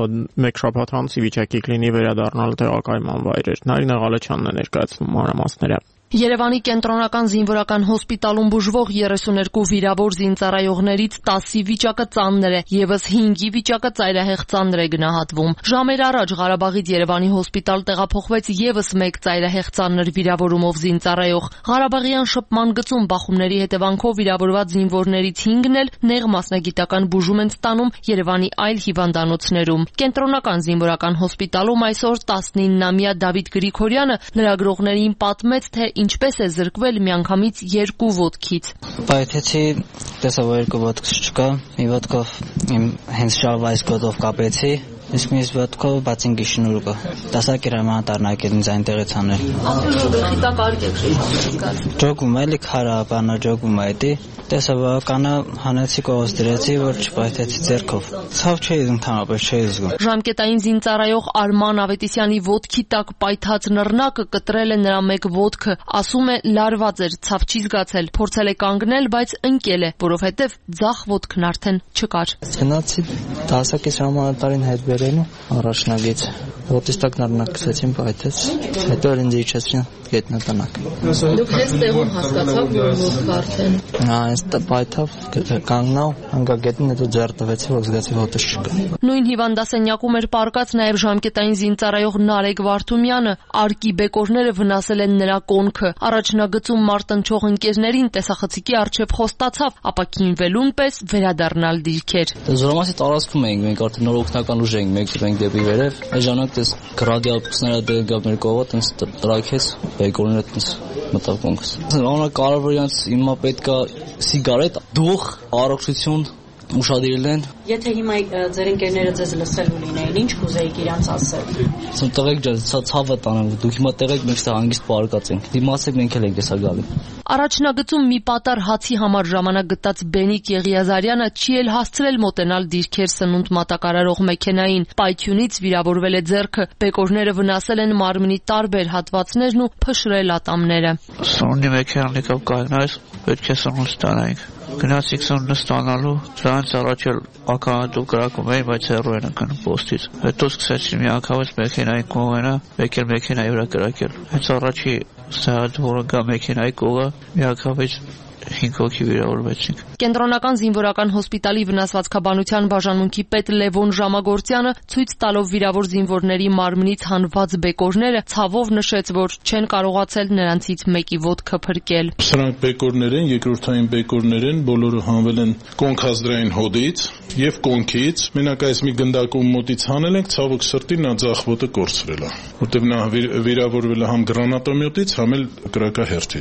Speaker 1: մեկ շաբաթ անց ի վիճակի կլինի վերադառնալ կայման վայրեր։ Նարինե Ղալեչյանն է ներկայացնում մանրամասները։
Speaker 19: Երևանի կենտրոնական զինվորական հոսպիտալում բուժվող 32 վիրավոր զինծառայողներից 10-ի վիճակը ծանր է, ևս 5-ի վիճակը ծայրահեղ ծանր է գնահատվում։ Ժամեր առաջ Ղարաբաղից Երևանի հոսպիտալ տեղափոխվեց ևս մեկ ծայրահեղ ծանր վիրավորումով զինծառայող։ Ղարաբաղյան շփման գծում բախումների հետևանքով վիրավորված զինվորներից 5-ն էլ նեղ մասնագիտական բուժում են ստանում Երևանի այլ հիվանդանոցներում։ Կենտրոնական զինվորական հոսպիտալում այսօր 19-ամյա Դավիթ Գրիգորյանը լրագրողներին պատմեց, թե ինչպես է զրկվել միանգամից 2 ոտքից։
Speaker 20: Պայթեցի, տեսա որ 2 ոտքս չկա, մի ոտքով իմ հենց շալվայս գոտով կապեցի, իսկ մյուս ոտքով բացինքի շնուրկը։ Դասակ էր հրամանատարնակել ինձ այնտեղից անել։
Speaker 19: Ասում եք գլխի տակ արգեք շուտ։
Speaker 20: Ջոգում էլի քարա բանա ջոգում այդի։ Տեսա բավականա հանեցի կողոց դրեցի, որ չպայթեցի ձեռքով։ Ցավ չէի ընդհանրապես չէի զգում։
Speaker 19: Ժամկետային զինծառայող Արման Ավետիսյանի ոտքի տակ պայթած նռնակը կտրել է նրա մեկ ոտքը, ասում է լարված էր, ցավ չի զգացել, փորձել է կանգնել, բայց ընկել է, որովհետև ձախ ոտքն արդեն չկար։
Speaker 20: Գնացի դասակից հրամանատարին հետ բերելու առաջնագից։ Ոտքից տակ նռնակ գցեցին, պայթեց, հետո ինձ իջեցին գետնատնակ։
Speaker 19: Դուք հենց տեղում հասկացաք, որ ոտքը արդեն
Speaker 20: Այս պայթավ կանգնավ, հանգագետին հետո ձեռ տվեցի, որ զգացի ոտքս չկա։
Speaker 19: Նույն հիվանդասենյակում էր պառկած նաև ժամկետային զինծառայող Նարեկ Վարդումյանը, արկի բեկորները վնասել են նրա կոնքը։ Առաջնագծում մարտնչող ընկերներին տեսախցիկի առջև խոստացավ, ապա քինվելուն պես վերադառնալ դիրքեր։
Speaker 20: Զորամասի տարածքում էինք, մենք արդեն նոր օգնական ուժ էինք, մեկ դեպք դեպի վերև։ Այս ժամանակ դες ռադիոակուսները դեպի մեր կողմը տես տրակեց, բեկորները տես մտավ կոնքս։ Ամենակարևորը հիմա պետք է սիգարետ, դուխ, առողջություն ուշադրել են։
Speaker 21: Եթե հիմա ձեր ընկերները ձեզ լսելու լինեին, ինչ կուզեիք իրանց ասել։
Speaker 20: Տղեկ ջան, ցավը տանեմ, դուք հիմա տղեկ մենք ստա հանգիստ պարկած ենք։ Դիմացեք մենք էլ ենք հեսա գալի։
Speaker 19: Առաջնագծում մի պատար հացի համար ժամանակ գտած Բենիկ Եղիազարյանը չի էլ հասցրել մոտենալ դիրքեր սնունդ մատակարարող մեքենային։ Պայթյունից վիրավորվել է ձեռքը, բեկորները վնասել են մարմնի տարբեր հատվածներն ու փշրել ատամները։
Speaker 20: Սնունդի մեքենան եկավ կայնայս, պետք է սնունդ ստանայինք։ Գնացիք սնունդը ստանալու, դրանց առաջ էլ ականատու կրակում էին, բայց հեռու են ընկնում պոստից։ Հետո սկսեցին մի անգամից մեքենայի կողմենա, մեկ էլ մեքենայի վրա կրակել։ Հենց առաջի սահատ որը գա մեքենայի կողը, մի անգամից 5 հոգի վիրավորվեցին։
Speaker 19: Կենտրոնական զինվորական հոսպիտալի վնասվածքաբանության բաժանմունքի պետ Լևոն Ժամագործյանը ցույց տալով վիրավոր զինվորների մարմնից հանված բեկորները ցավով նշեց, որ չեն կարողացել նրանցից մեկի ոտքը փրկել։
Speaker 11: Սրանք բեկորներ են, երկրորդային բեկորներ են, բոլորը հանվել են կոնքազդրային հոդից եւ կոնքից։ Մենակ այս մի գնդակում մոտից հանել ենք, ցավոք սրտի նա ձախ ոտը կորցրել է, որտեղ նա վիրավորվել է համ գրանատոմետից, համ էլ կրակահերթից։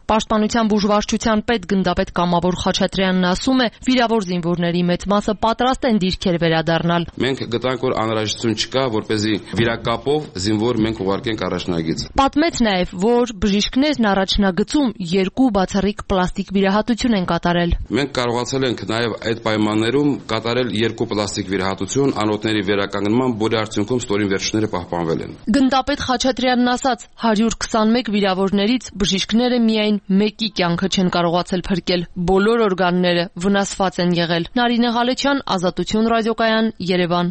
Speaker 19: Պաշտպանության բուժվարչության պետ գնդապետ Կամավոր Խաչատրյանն ասում է, վիրավոր զինվորների մեծ մասը պատրաստ են դիրքեր վերադառնալ։
Speaker 2: Մենք գտանք, որ անհրաժեշտություն չկա, որպեսզի վիրակապով զինվոր մենք ուղարկենք առաջնագիծ։
Speaker 19: Պատմեց նաև, որ բժիշկներն առաջնագծում 2 բացառիկ պլաստիկ վիրահատություն են կատարել։
Speaker 2: Մենք կարողացել ենք նաև այդ պայմաններում կատարել 2 պլաստիկ վիրահատություն, անոթների վերականգնման, որի արդյունքում ստորին վերջները պահպանվել են։
Speaker 19: Գնդապետ Խաչատրյանն ասաց, 121 վիրավորներից բժիշկները միայն մեկի կյանքը չեն կարողացել փրկել, բոլոր օրգանները վնասված են եղել։ Նարինե Ղալեչյան, Ազատություն ռադիոկայան, Երևան։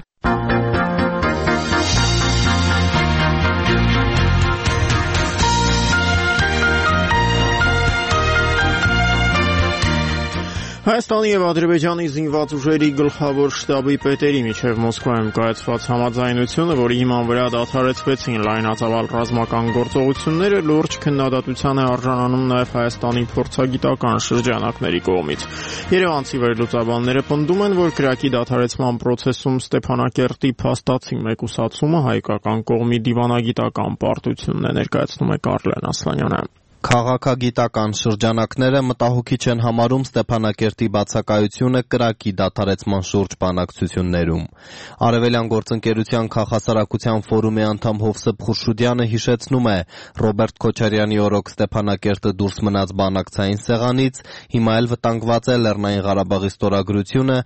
Speaker 1: Հայաստանի եւ Ադրբեջանի զինված ուժերի գլխավոր շտաբի պետերի միջև Մոսկվայում կայացված համաձայնությունը, որի հիման վրա դադարեցվեցին լայնածավալ ռազմական գործողությունները, լուրջ քննադատության է արժանանում նաև Հայաստանի փորձագիտական շրջանակների կողմից։ Երևանցի վերլուծաբանները պնդում են, որ կրակի դադարեցման process-ում Ստեփանակերտի փաստացի մեկուսացումը հայկական կողմի դիվանագիտական պարտությունն է, ներկայացնում է Կարլեն Ասլանյանը։
Speaker 22: Քաղաքագիտական շրջանակները մտահոգիչ են համարում Ստեփանակերտի բացակայությունը կրակի դադարեցման շուրջ բանակցություններում։ Արևելյան գործընկերության քաղաքասարակության ֆորումի անդամ Հովսեփ Խուրշուդյանը հիշեցնում է, Ռոբերտ Քոչարյանի օրոք Ստեփանակերտը դուրս մնաց բանակցային սեղանից, հիմա էլ վտանգված է Լեռնային Ղարաբաղի ստորագրությունը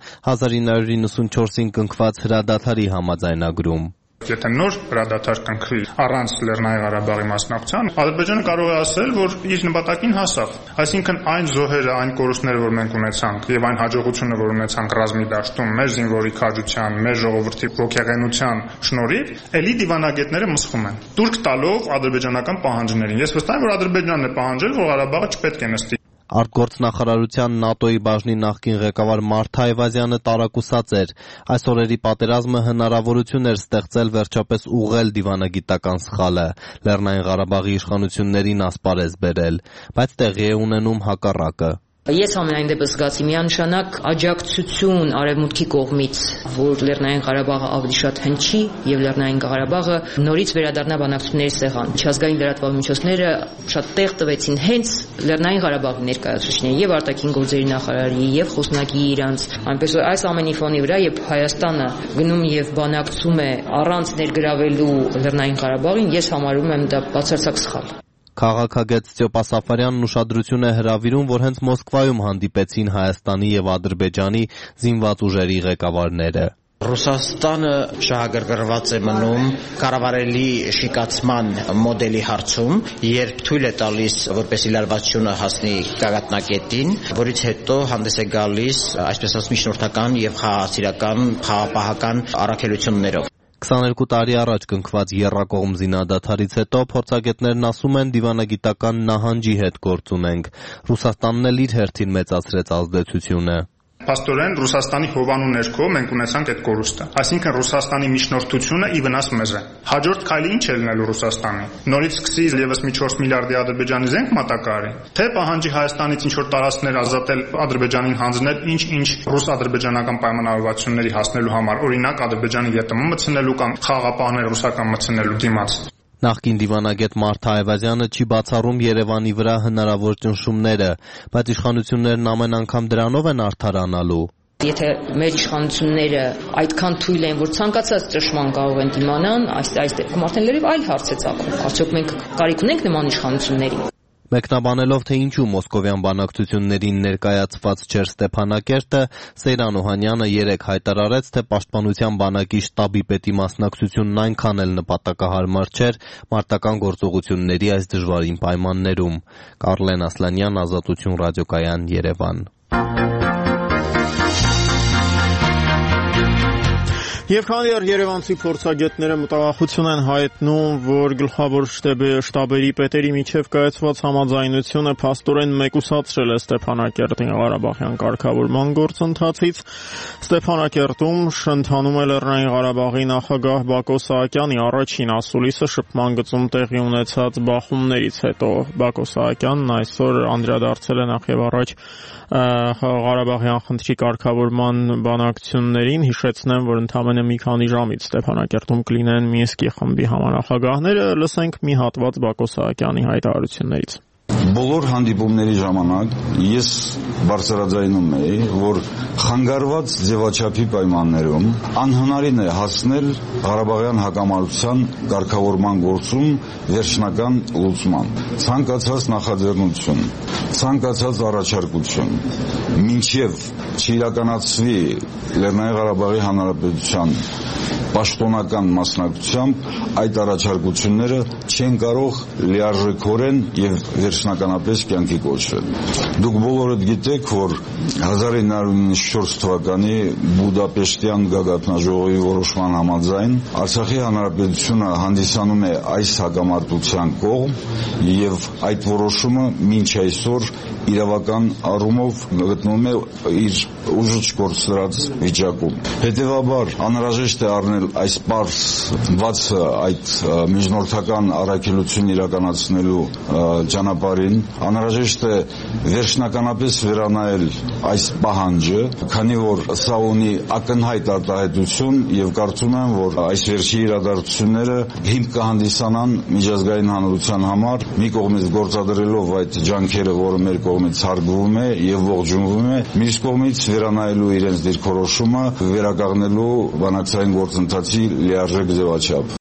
Speaker 22: 1994-ին կնքված հրադադարի համաձայնագրում։
Speaker 23: Եթե նոր հրադադար կնքվի առանց Լեռնային Ղարաբաղի մասնակցության, Ադրբեջանը կարող է ասել, որ իր նպատակին հասավ։ Այսինքն այն զոհերը, այն կորուստները, որ մենք ունեցանք, եւ այն հաջողությունը, որ ունեցանք ռազմի դաշտում, մեր զինվորի քաջության, մեր ժողովրդի ողջեղենության շնորհիվ, ելի դիվանագետները մսխում են։ Տուրք տալով ադրբեջանական պահանջներին։ Ես վստահ եմ, որ Ադրբեջանն է պահանջել, որ Ղարաբաղը չպետք է նստի։
Speaker 22: Արտգործնախարարության ՆԱՏՕ-ի բաժնի նախկին ղեկավար Մարթ Այվազյանը տարակուսած էր։ Այս օրերի պատերազմը հնարավորություն էր ստեղծել վերջապես ուղղել դիվանագիտական սխալը, Լեռնային Ղարաբաղի իշխանություններին ասպարեզ բերել, բայց տեղի է ունենում հակառակը։
Speaker 24: Ես ամենայն դեպս զգացի միանշանակ աջակցություն արևմուտքի կողմից, որ Լեռնային Ղարաբաղը ավելի շատ հնչի եւ Լեռնային Ղարաբաղը նորից վերադառնա բանակցությունների սեղան։ Միջազգային լրատվամիջոցները շատ տեղ տվեցին հենց Լեռնային Ղարաբաղի ներկայացուցիչներին եւ արտաքին գործերի նախարարի եւ խոսնակի իրանց, այնպես որ այս ամենի ֆոնի վրա երբ Հայաստանը գնում եւ բանակցում է առանց ներգրավելու Լեռնային Ղարաբաղին, ես համարում եմ դա բացարձակ սխալ։
Speaker 22: Քաղաքագետ Ստյոպա Սաֆարյանն ուշադրություն է հրավիրում, որ հենց Մոսկվայում հանդիպեցին Հայաստանի եւ Ադրբեջանի զինված ուժերի ղեկավարները։
Speaker 25: Ռուսաստանը շահագրգռված է մնում կառավարելի շիկացման մոդելի հարցում, երբ թույլ է տալիս, որպեսզի լարվածությունը հասնի գագաթնակետին, որից հետո հանդես է գալիս, այսպես ասած, միջնորդական եւ խաղաղասիրական, խաղապահական առաքելություններով։
Speaker 22: 22 տարի առաջ կնքված եռակողմ զինադադարից հետո փորձագետներն ասում են դիվանագիտական նահանջի հետ գործ ունենք։ Ռուսաստանն էլ իր հերթին մեծացրեց ազդեցությունը։
Speaker 23: Փաստորեն Ռուսաստանի հովանու ներքո մենք ունեցանք այդ կորուստը։ Այսինքն Ռուսաստանի միջնորդությունը ի վնաս մեզ է։ Հաջորդ քայլը ինչ է լինելու Ռուսաստանի։ Նորից սկսի եւս մի 4 միլիարդի Ադրբեջանի զենք մատակարարի, թե պահանջի Հայաստանից ինչ որ տարածքներ ազատել Ադրբեջանին հանձնել ինչ ռուս-ադրբեջանական պայմանավորվածությունների հասնելու համար, օրինակ Ադրբեջանի ԵՏՄ մտցնելու կամ խաղաղապահներ ռուսական մտցնելու դիմաց։
Speaker 22: Նախկին դիվանագետ Մարթ Այվազյանը չի բացառում Երևանի վրա հնարավոր ճնշումները, բայց իշխանություններն ամեն անգամ դրանով են արդարանալու։
Speaker 24: Եթե մեր իշխանությունները այդքան թույլ են, որ ցանկացած ճնշման կարող են դիմանան, այս դեպքում արդեն լրիվ այլ հարց է ծագում։ Արդյոք մենք կարիք ունենք նման իշխանությունների։
Speaker 22: Մեկնաբանելով, թե ինչու մոսկովյան բանակցություններին ներկայացված չէր Ստեփանակերտը, Սեյրան Օհանյանը երեկ հայտարարեց, թե Պաշտպանության բանակի շտաբի պետի մասնակցությունն այնքան էլ նպատակահարմար չէր մարտական գործողությունների այս դժվարին պայմաններում։ Կարլեն Ասլանյան, Ազատություն ռադիոկայան, Երևան։
Speaker 1: Եվ քանի որ երևանցի փորձագետները մտահոգություն են հայտնում, որ գլխավոր շտաբերի պետերի միջև կայացված համաձայնությունը փաստորեն մեկուսացրել է Ստեփանակերտին Ղարաբաղյան կարգավորման գործընթացից, Ստեփանակերտում շնթանում է Լեռնային Ղարաբաղի նախագահ Բակո Սահակյանի առաջին ասուլիսը շփման գծում տեղի ունեցած բախումներից հետո։ Բակո Սահակյանն այսօր անդրադարձել է նախ եւ առաջ Ղարաբաղյան խնդրի կարգավորման բանակցություններին, հիշեցնեմ, որ ընդամենը մի քանի ժամից Ստեփանակերտում կլինեն Մինսկի խմբի համանախագահները, լսենք մի հատված Բակո Սահակյանի հայտարարություններից։
Speaker 3: Բոլոր հանդիպումների ժամանակ ես բարձրաձայնում էի, որ խանգարված ձևաչափի պայմաններում անհնարին է հասնել Ղարաբաղյան հակամարտության կարգավորման գործում վերջնական լուծման։ Ցանկացած նախաձեռնություն, ցանկացած առաջարկություն, մինչև չիրականացվի Լեռնային Ղարաբաղի Հանրապետության պաշտոնական մասնակցությամբ այդ առաջարկությունները չեն կարող լիարժեքորեն եւ վերջնականապես կյանքի կոչվել։ Դուք բոլորդ գիտեք, որ 1994 թվականի Բուդապեշտյան գագաթնաժողովի որոշման համաձայն Արցախի Հանրապետությունը հանդիսանում է այս հակամարտության կողմ եւ այդ որոշումը մինչ այսօր իրավական առումով գտնվում է իր ուժը չկորցրած վիճակում։ Հետևաբար անհրաժեշտ է առնել այս պարզ բացը այդ միջնորդական առաքելություն իրականացնելու ճանապարհին, անհրաժեշտ է վերջնականապես վերանայել այս պահանջը, քանի որ սա ունի ակնհայտ արտահայտություն եւ կարծում եմ, որ այս վերջի իրադարձությունները հիմք կհանդիսանան միջազգային հանրության համար, մի կողմից գործադրելով այդ ջանքերը, որը մեր կողմից հարգվում է եւ ողջունվում է, մյուս կողմից վերանայելու իրենց դիրքորոշումը, վերականգնելու բանակցային գործընթացի լիարժեք ձևաչափ։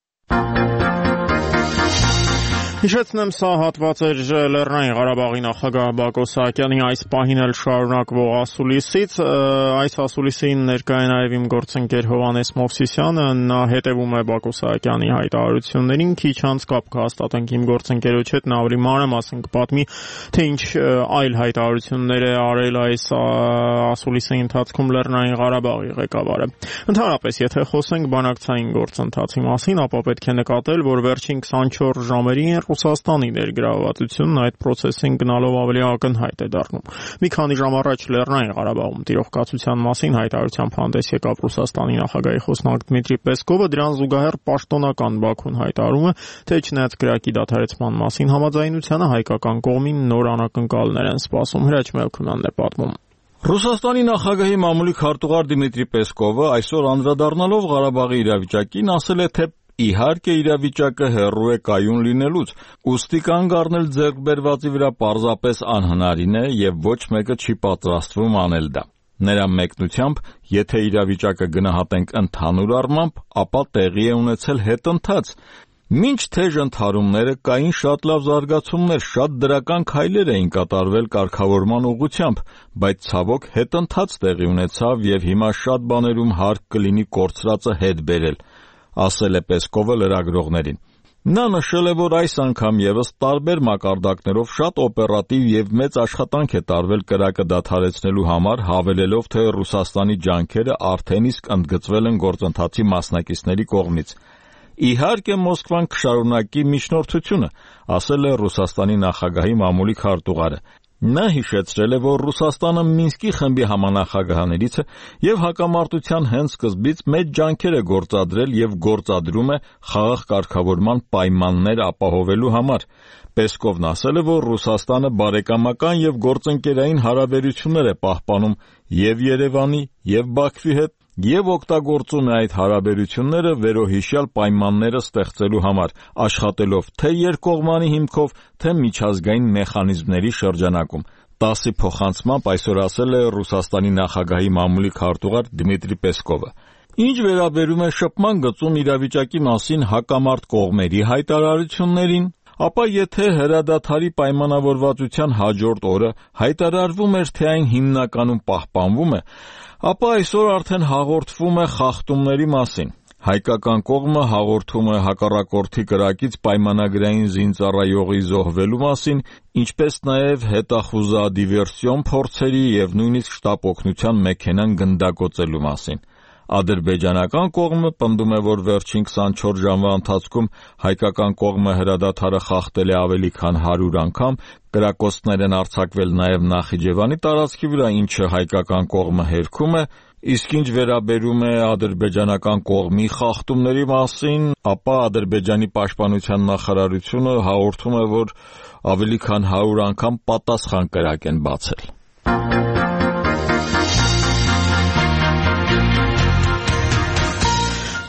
Speaker 1: Հիշեցնեմ, սա հատված էր Լեռնային Ղարաբաղի նախագահ Բակո Սահակյանի այս պահին էլ շարունակվող ասուլիսից։ Այս ասուլիսին ներկա է նաև իմ գործընկեր Հովհաննես Մովսիսյանը, նա հետևում է Բակո Սահակյանի հայտարարություններին, քիչ անց կապ կհաստատենք իմ գործընկերոջ հետ, նա ավելի մանրամասն կպատմի, թե ինչ այլ հայտարարություններ է արել այս ասուլիսի ընթացքում Լեռնային Ղարաբաղի ղեկավարը։ Ընդհանրապես, եթե խոսենք բանակցային գործընթացի մասին, ապա պետք է նկատել, որ վերջին 24 ժամերին Ռուսաստանի ներգրավվածությունն այդ process-ին գնալով ավելի ակնհայտ է դառնում։ Մի քանի ժամ առաջ Լեռնային Ղարաբաղում տիրող կացության մասին հայտարարությամբ հանդես եկավ Ռուսաստանի նախագահի խոսնակ Դմիտրի Պեսկովը, դրան զուգահեռ պաշտոնական Բաքուն հայտարարում է, թե չնայած կրակի դադարեցման մասին համաձայնությանը հայկական կողմին նոր անակնկալներ են սպասում։ Հրաչ Մելքումյանն է պատմում։
Speaker 4: Ռուսաստանի նախագահի մամուլի քարտուղար Դմիտրի Պեսկովը այսօր անդրադառնալով Ղարաբաղի իրավիճակին ասել է, թե իհարկե իրավիճակը հեռու է կայուն լինելուց, ուստի կանգ առնել ձեռքբերվածի վրա պարզապես անհնարին է եւ ոչ մեկը չի պատրաստվում անել դա։ Նրա մեկնությամբ, եթե իրավիճակը գնահատենք ընդհանուր առմամբ, ապա տեղի է ունեցել հետընթաց։ Մինչ թեժ ընդհարումները կային շատ լավ զարգացումներ, շատ դրական քայլեր էին կատարվել կարգավորման ուղղությամբ, բայց ցավոք հետընթաց տեղի ունեցավ եւ հիմա շատ բաներում հարկ կլինի կորցրածը հետ բերել, ասել է Պեսկովը լրագրողներին։ Նա նշել է, որ այս անգամ եւս տարբեր մակարդակներով շատ օպերատիվ եւ մեծ աշխատանք է տարվել կրակը դադարեցնելու համար, հավելելով, թե Ռուսաստանի ջանքերը արդեն իսկ ընդգծվել են գործընթացի մասնակիցների կողմից։ Իհարկե Մոսկվան կշարունակի միջնորդությունը, ասել է Ռուսաստանի նախագահի մամուլի քարտուղարը։ Նա հիշեցրել է, որ Ռուսաստանը Մինսկի խմբի համանախագահներից է եւ հակամարտության հենց սկզբից մեծ ջանքեր է գործադրել եւ գործադրում է խաղաղ կարգավորման պայմաններ ապահովելու համար։ Պեսկովն ասել է, որ Ռուսաստանը բարեկամական եւ գործընկերային հարաբերություններ է պահպանում եւ Երևանի եւ Բաքվի հետ եւ օգտագործում է այդ հարաբերությունները վերոհիշյալ պայմանները ստեղծելու համար, աշխատելով թե երկկողմանի հիմքով, թե միջազգային մեխանիզմների շրջանակում։ 10-ի փոխանցմամբ այսօր ասել է Ռուսաստանի նախագահի մամուլի քարտուղար Դմիտրի Պեսկովը։ Ինչ վերաբերում է շփման գծում իրավիճակի մասին հակամարտ կողմերի հայտարարություններին, ապա եթե հրադադարի պայմանավորվածության հաջորդ օրը հայտարարվում էր, թե այն հիմնականում պահպանվում է, ապա այսօր արդեն հաղորդվում է խախտումների մասին։ Հայկական կողմը հաղորդում է հակառակորդի կրակից պայմանագրային զինծառայողի զոհվելու մասին, ինչպես նաև հետախուզադիվերսիոն փորձերի եւ նույնիսկ շտապ օգնության մեքենան գնդակոծելու մասին։ Ադրբեջանական կողմը պնդում է, որ վերջին 24 ժամվա ընթացքում հայկական կողմը հրադադարը խախտել է ավելի քան 100 անգամ, կրակոցներ են արձակվել նաև Նախիջևանի տարածքի վրա, ինչը հայկական կողմը հերքում է, իսկ ինչ վերաբերում է ադրբեջանական կողմի խախտումների մասին, ապա Ադրբեջանի պաշտպանության նախարարությունը հաղորդում է, որ ավելի քան 100 անգամ պատասխան կրակ են բացել։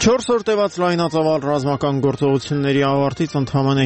Speaker 1: 4 օր տևած լայնածավալ ռազմական գործողությունների ավարտից ընդամենը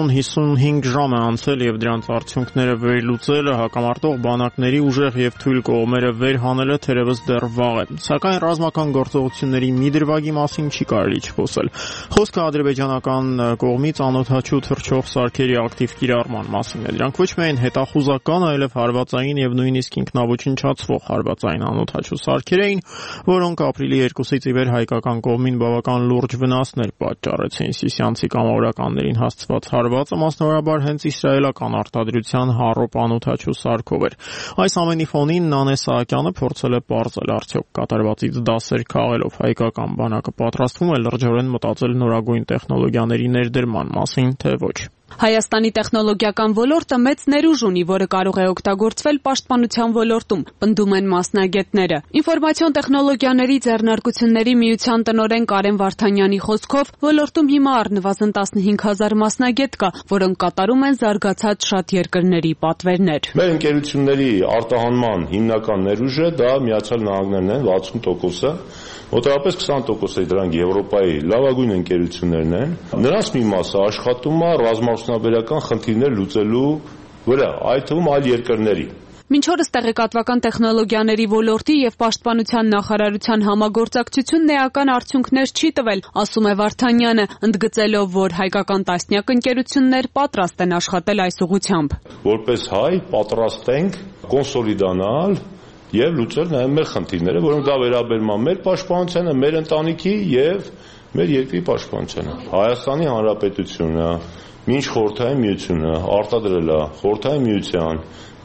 Speaker 1: 50-55 ժամ է անցել եւ դրանց արդյունքները վերլուծելը հակամարտող բանակների ուժեղ եւ թույլ կողմերը վերհանելը թերևս դեռ վաղ է։ Սակայն ռազմական գործողությունների մի դրվագի մասին չի կարելի չխոսել։ Խոսքը ադրբեջանական կողմից անօդաչու թռչող սարքերի ակտիվ կիրառման մասին է։ Դրանք ոչ միայն հետախուզական, այլև հարվածային եւ նույնիսկ ինքնաոչնչացվող հարվածային անօդաչու սարքեր էին, որոնք ապրիլի 2-ից ի վեր հայկական կողմին բավական լուրջ վնասներ պատճառեցին Սիսիանցի կամավորականներին հասցված հարվածը մասնավորաբար հենց իսրայելական արտադրության Հարոպ անօդաչու սարքով էր։ Այս ամենի ֆոնին Նանե Սահակյանը փորձել է պարզել արդյոք կատարվածից դասեր քաղելով հայկական բանակը պատրաստվում է լրջորեն մտածել նորագույն տեխնոլոգիաների ներդրման մասին, թե ոչ։
Speaker 5: Հայաստանի տեխնոլոգիական ոլորտը մեծ ներուժ ունի, որը կարող է օգտագործվել պաշտպանության ոլորտում, պնդում են մասնագետները։ Ինֆորմացիոն տեխնոլոգիաների ձեռնարկությունների միության տնօրեն Կարեն Վարդանյանի խոսքով, ոլորտում հիմա առնվազն 15000 մասնագետ կա, որոնք կատարում են զարգացած շատ երկրների պատվերներ։
Speaker 6: Մեր ընկերությունների արտահանման հիմնական ներուժը դա Միացյալ Նահանգներն են 60%-ը, մոտավորապես 20%-ը դրանք Եվրոպայի լավագույն ընկերություններն են։ Նրանց մի մասը աշխատում է ռազմաարդյունաբերական խնդիրներ լուծելու վրա, այդ թվում այլ երկրների։
Speaker 5: Մինչ օրս տեղեկատվական տեխնոլոգիաների ոլորտի եւ պաշտպանության նախարարության համագործակցությունն էական արդյունքներ չի տվել, ասում է Վարդանյանը, ընդգծելով, որ հայկական տասնյակ ընկերություններ պատրաստ են աշխատել այս ուղղությամբ։ Որպես
Speaker 6: հայ պատրաստ ենք կոնսոլիդանալ եւ լուծել նաեւ մեր խնդիրները, որոնք դա վերաբերում է մեր պաշտպանությանը, մեր ընտանիքի եւ մեր երկրի պաշտպանությանը։ Հայաստանի Հանրապետությունը մինչ Խորհրդային Միությունը արտադրել է Խորհրդային Միության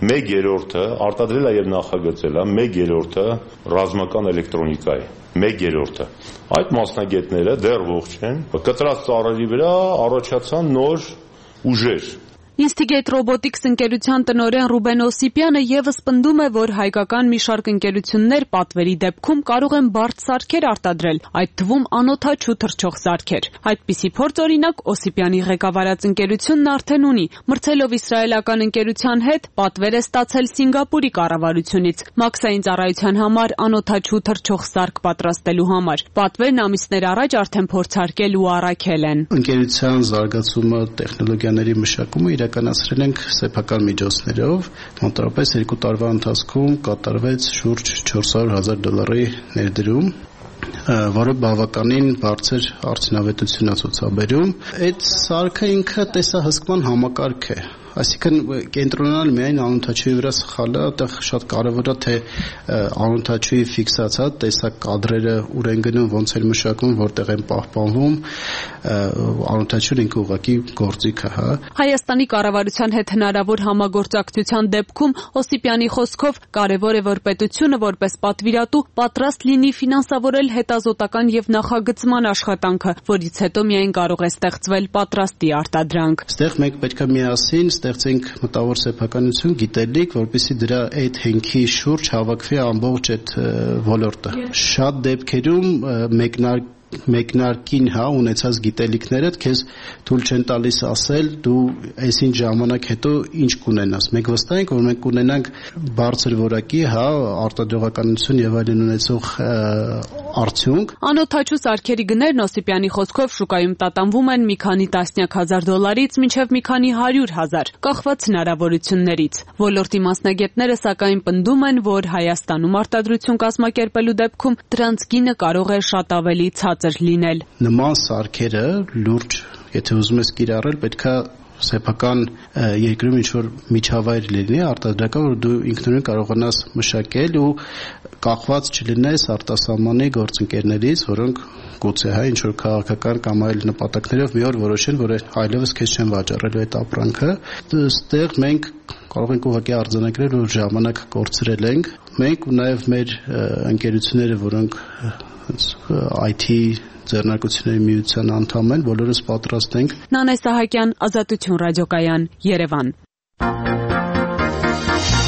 Speaker 6: 1/3-ը, արտադրել է եւ նախագծել է 1/3-ը ռազմական էլեկտրոնիկայի, 1/3-ը։ Այդ մասնագետները դեռ ողջ են, կտրած ծառերի վրա առաջացան նոր ուժեր։
Speaker 5: Instigate Robotics ընկերության տնօրեն Ռուբեն Օսիպյանը եւս պնդում է, որ հայկական մի շարք ընկերություններ պատվերի դեպքում կարող են բարդ սարքեր արտադրել, այդ թվում անօդաչու թռչող սարքեր։ Այդպիսի փորձ օրինակ Օսիպյանի ղեկավարած ընկերությունն արդեն ունի, մրցելով իսրայելական ընկերության հետ պատվեր է ստացել Սինգապուրի կառավարությունից մաքսային ծառայության համար անօդաչու թռչող սարք պատրաստելու համար։ Պատվերն ամիսներ առաջ արդեն փորձարկել ու առաքել են։
Speaker 12: Ընկերության զարգացումը, տեխնոլոգիաների մշակումը իրականացրել ենք սեփական միջոցներով, մոտավորապես 2 տարվա ընթացքում կատարվեց շուրջ $400,000 ներդրում, որը բավականին բարձր արդյունավետություն է ցուցաբերում։ Այդ սարքը ինքը տեսահսկման համակարգ է։ Այսինքն կենտրոնանալ միայն անօդաչուի վրա սխալը, այդտեղ շատ կարևոր է թե անօդաչուի ֆիքսացած տեսակ կադրերը ուր են գնում, ոնց են մշակվում, որտեղ են պահպանվում, անօդաչուն ինքը ուղղակի գործիք է, հա։
Speaker 5: Հայաստանի կառավարության հետ հնարավոր համագործակցության դեպքում Օսիպյանի խոսքով կարևոր է, որ պետությունը որպես պատվիրատու պատրաստ լինի ֆինանսավորել հետազոտական եւ նախագծման աշխատանքը, որից հետո միայն կարող է ստեղծվել պատրաստի արտադրանք։
Speaker 12: Այստեղ մենք պետք է միասին ստեղծենք մտավոր սեփականություն, գիտելիք, որպեսզի դրա այդ հենքի շուրջ հավաքվի ամբողջ այդ ոլորտը։ Շատ դեպքերում մեկնարկին ունեցած գիտելիքներդ քեզ թույլ չեն տալիս ասել դու այսին ժամանակ հետո ինչ կունենաս։ Մենք վստահ ենք, որ մենք կունենանք բարձր որակի արտադրողականություն եւ այլն ունեցող արդյունք։
Speaker 5: Անօդաչու սարքերի գներն Օսիպյանի խոսքով շուկայում տատանվում են մի քանի տասնյակ հազար դոլարից մինչև մի քանի 100,000, կախված հնարավորություններից։ Ոլորտի մասնագետները սակայն պնդում են, որ Հայաստանում արտադրություն կազմակերպելու դեպքում դրանց գինը կարող է շատ ավելի ցածր լինել։
Speaker 12: Նման սարքերը լուրջ, եթե ուզում ես կիրառել, պետքա սեփական երկրում ինչ-որ միջավայր լինի արտադրական, որ դու ինքնուրույն կարողանաս մշակել ու կախված չլինես արտասահմանի գործընկերներից, որոնք գուցե ինչ-որ քաղաքական կամ այլ նպատակներով մի օր որոշեն, որ այլևս քեզ չեն վաճառելու այդ ապրանքը։ Այստեղ մենք կարող ենք ուղղակի արձանագրել, որ ժամանակ կորցրել ենք։ Մենք ու նաև մեր ընկերությունները, որոնք IT ձեռնարկությունների միության անդամ են, բոլորս պատրաստ ենք։
Speaker 5: Նանե Սահակյան, Ազատություն ռադիոկայան, Երևան։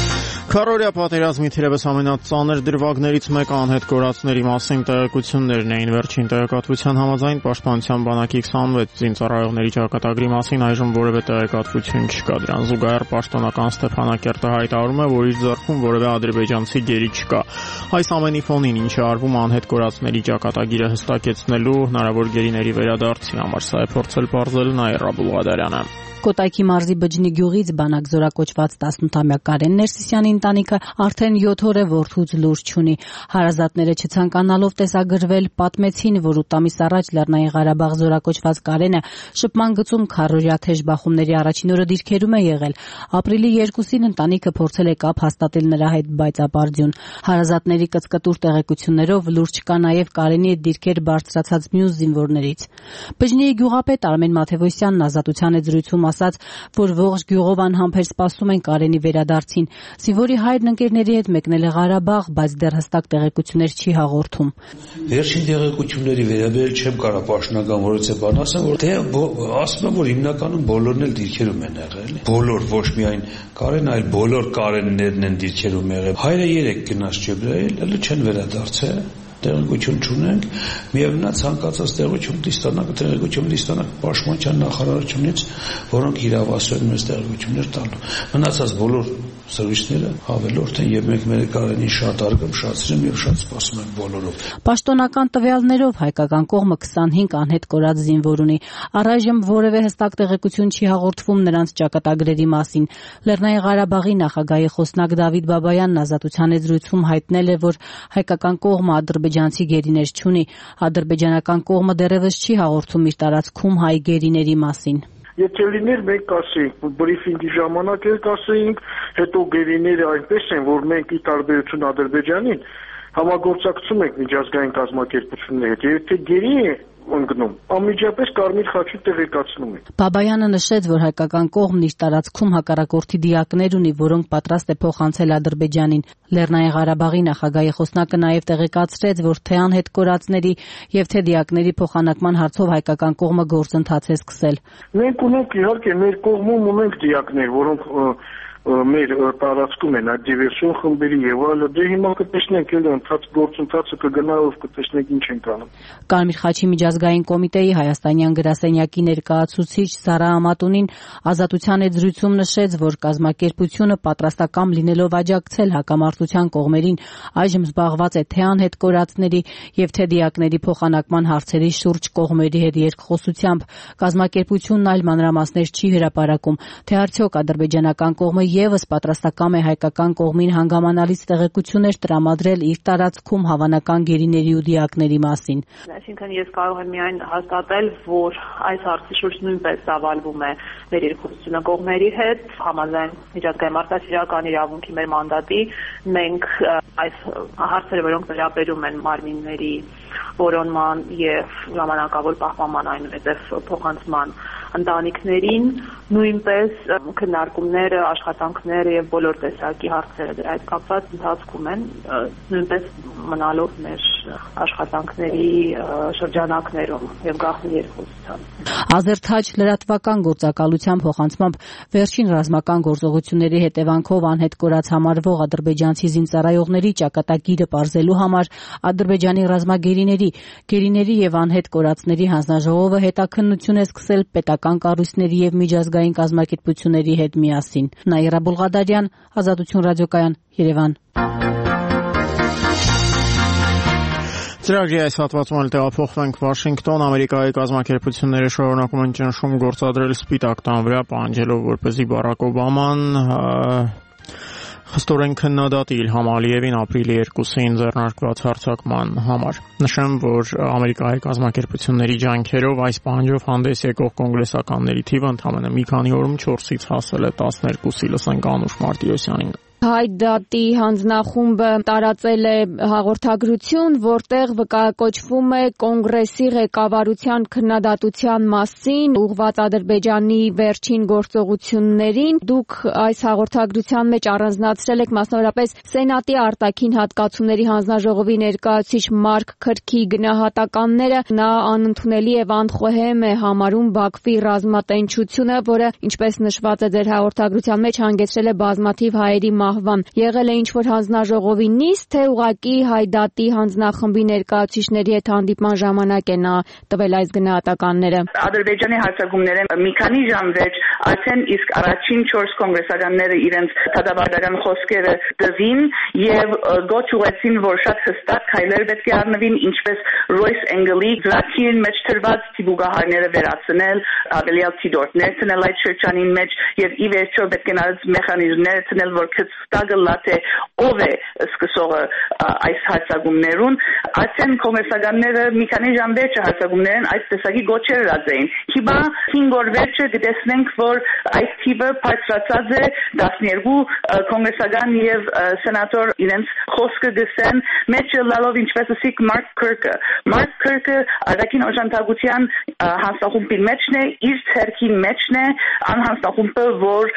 Speaker 1: Քարորիա պատերազմի թերևս ամենածանր դրվագներից մեկը անհետ կորածների մասին տեղեկություններն էին։ Վերջին տեղեկատվության համաձայն Պաշտպանության բանակի 26 զինծառայողների ճակատագրի մասին այժմ որևէ տեղեկատվություն չկա։ Դրան զուգահեռ պաշտոնական Ստեփանակերտը հայտարարում է, որ իր ձեռքում որևէ ադրբեջանցի գերի չկա։ Այս ամենի ֆոնին ինչ է արվում անհետ կորածների ճակատագիրը հստակեցնելու հնարավոր գերիների վերադարձի համար, սա է փորձել պարզել Նաիրա Բուլղադարյանը։
Speaker 7: Կոտայքի մարզի Բջնի գյուղից բանակ զորակոչված 18-ամյա Կարեն Ներսիսյանի ընտանիքը արդեն 7 օր է որդուց լուր չունի։ Հարազատները չցանկանալով տեսագրվել պատմեցին, որ 8 ամիս առաջ Լեռնային Ղարաբաղ զորակոչված Կարենը շփման գծում քարորիա թեժ բախումների առաջին օրը դիրքերում է եղել։ Ապրիլի 2-ին ընտանիքը փորձել է կապ հաստատել նրա հետ, բայց ապարդյուն։ Հարազատների կծկտուր տեղեկություններով լուր չկա նաև Կարենի հետ դիրքեր բարձրացած մյուս զինվորներից։ Բջնի գյուղապետ Արմեն Մաթևոսյանն Ազատության զրույցում ասաց, որ ողջ գյուղով անհամբեր սպասում են Կարենի վերադարձին։ Զինվորի հայրն ընկերների հետ մեկնել է Ղարաբաղ, բայց դեռ հստակ տեղեկություններ չի հաղորդում։
Speaker 8: Վերջին տեղեկությունների վերաբերյալ չեմ կարող պաշտոնական որևէ բան ասեմ, որ ասում եմ, որ հիմնականում բոլորն էլ դիրքերում են եղել։ Բոլոր, ոչ միայն Կարեն, այլ բոլոր Կարեններն են դիրքերում եղել։ Հայրը 3 գնաց Ջեբրայել, հələ չեն վերադարձել։ Տեղեկություն չունենք, միևնույն ցանկացած տեղեկություն ստանանք Պաշտպանության նախարարությունից, որոնք իրավասու են մեզ տեղեկություններ տալու։ Մնացած բոլոր սերվիսները հավելորդ են եւ մենք մեր Կարենին շատ արգում, շատ սիրում եւ շատ սպասում ենք բոլորով։
Speaker 7: Պաշտոնական տվյալներով հայկական կողմը 25 անհետ կորած զինվոր ունի։ Առայժմ որևէ հստակ տեղեկություն չի հաղորդվում նրանց ճակատագրերի մասին։ Լեռնային Ղարաբաղի նախագահի խոսնակ Դավիթ Բաբայանն Ազատության զրույցում հայտնել է, որ հայկական կողմը ադրբեջանցի գերիներ չունի։ Ադրբեջանական կողմը դեռևս չի հաղորդում իր տարածքում հայ գերիների մասին։
Speaker 9: Եթե լիներ մենք կասեինք, բրիֆինգի ժամանակ էլ կասեինք, հետո գերիները այնպես են, որ մենք ի տարբերություն Ադրբեջանին համագործակցում ենք միջազգային կազմակերպությունների հետ, եթե գերի է ընկնում, անմիջապես Կարմիր խաչի տեղեկացնում է։
Speaker 7: Բաբայանը նշեց, որ հայկական կողմն իր տարածքում հակառակորդի դիակներ ունի, որոնք պատրաստ է փոխանցել Ադրբեջանին։ Լեռնային Ղարաբաղի նախագահի խոսնակը նաև տեղեկացրեց, որ թե անհետ կորածների եւ թե դիակների փոխանակման հարցով հայկական կողմը գործընթաց է սկսել։
Speaker 9: Մենք ունենք իհարկե մեր կողմում ունենք դիակներ, որոնք մեր տարածքում են այդ դիվերսիոն խմբերի եւ այլը, դե հիմա կտեսնենք էլ գործընթացը կգնա, ով կտեսնենք ինչ են կանում։
Speaker 7: Կարմիր խաչի միջազգային կոմիտեի հայաստանյան գրասենյակի ներկայացուցիչ Սարա Ամատունին Ազատության զրույցում նշեց, որ կազմակերպությունը պատրաստակամ լինելով աջակցել հակամարտության կողմերին, այժմ զբաղված է թե անհետ կորածների եւ թե դիակների փոխանակման հարցերի շուրջ կողմերի հետ երկխոսությամբ։ Կազմակերպությունն այլ մանրամասներ չի հրապարակում, թե արդյոք ադրբեջանական կողմը եւս պատրաստակամ է հայկական կողմին հանգամանալից տեղեկություններ տրամադրել իր տարածքում հավանական գերիների ու դիակների մասին։
Speaker 10: Այսինքն ես կարող եմ միայն հաստատել, որ այս հարցի շուրջ նույնպես ծավալվում է մեր երկխոսությունը կողմերի հետ, համաձայն միջազգային մարդասիրական իրավունքի մեր մանդատի, մենք այս հարցերը, որոնք վերաբերում են մարմինների որոնման եւ ժամանակավոր պահպանման այնուհետև փոխանցման ընտանիքներին, նույնպես քննարկումները, աշխատանքները եւ բոլոր տեսակի հարցերը դրա հետ կապված ընթացքում են, նույնպես մնալով մեր աշխատանքների շրջանակներում եւ գաղտնի երկխոսությամբ։
Speaker 7: Ազերթաչ լրատվական գործակալության փոխանցմամբ վերջին ռազմական գործողությունների հետևանքով անհետ կորած համարվող ադրբեջանցի զինծառայողների ճակատագիրը պարզելու համար Ադրբեջանի գերիների եւ անհետ կորածների հանձնաժողովը հետաքննություն է սկսել պետական կառույցների եւ միջազգային կազմակերպությունների հետ միասին։ Նաիրա Բուլղադարյան, Ազատություն ռադիոկայան, Երևան։
Speaker 1: Ծրագրի այս հատվածում էլ տեղափոխվենք Վաշինգտոն։ Ամերիկայի կազմակերպությունները շարունակում են ճնշում գործադրել Սպիտակ տան վրա, պահանջելով, որպեսզի Բարակ Օբաման խստորեն քննադատի Իլհամ Ալիևին ապրիլի 2-ին ձեռնարկված հարձակման համար։ Նշեմ, որ Ամերիկայի կազմակերպությունների ջանքերով այս պահանջով հանդես եկող կոնգրեսականների թիվը ընդամենը մի քանի օրում 4-ից հասել է 12-ի, լսենք Անուշ Մարտիրոսյանին։
Speaker 16: Հայդատի հանձնախումբը տարածել է հաղորդագրություն, որտեղ վկայակոչվում է կոնգրեսի ղեկավարության քննադատության մասին ուղղված Ադրբեջանի վերջին գործողություններին։ Դուք այս հաղորդագրության մեջ առանձնացրել եք մասնավորապես Սենատի արտաքին հատկացումների հանձնաժողովի ներկայացուցիչ Մարկ Քրքի գնահատականները։ Նա անընդունելի եւ անխոհեմ է համարում Բաքվի ռազմատենչությունը, որը, ինչպես նշված է ձեր հաղորդագրության մեջ, հանգեցրել է բազմաթիվ հայերի մահվան։ Եղել է ինչ-որ հանձնաժողովի նիստ, թե ուղղակի Հայդատի հանձնախմբի ներկայացուցիչների հետ հանդիպման ժամանակ է նա տվել այս գնահատականները։
Speaker 13: Ադրբեջանի հարձակումները մի քանի ժամ վեճ արդեն իսկ առաջին 4 կոնգրեսականները իրենց դատավարական խոսքերը դվին եւ գոչ ուղեցին, որ շատ հստակ քայլեր պետք է առնվին, ինչպես Royce Engel-ի ծրագիրն մեջ դրված տիպուկահարները վերացնել, ավելյալ թիդորտներ ցնել այդ շրջանին մեջ եւ ի վերջո պետք է նայած մեխանիզմներ ցնել, որ կստագը լատե ով է սկսողը այս հարձակումներուն։ Արդեն կոնգրեսականները մի քանի ժամ վեճ հարձակումներն այս տեսակի գոչեր լացեին։ Հիմա 5 օր վեճը գտեսնենք, որ այս թիվը բարձրացած է 12 կոնգրեսական եւ սենատոր իրենց խոսքը գսեն մեջը լալով ինչպես ասիկ Մարկ Քըրկը արտաքին օժանդակության հանձնախումբի մեջն է, իր ցերքի մեջն է անհանձնախումբը, որ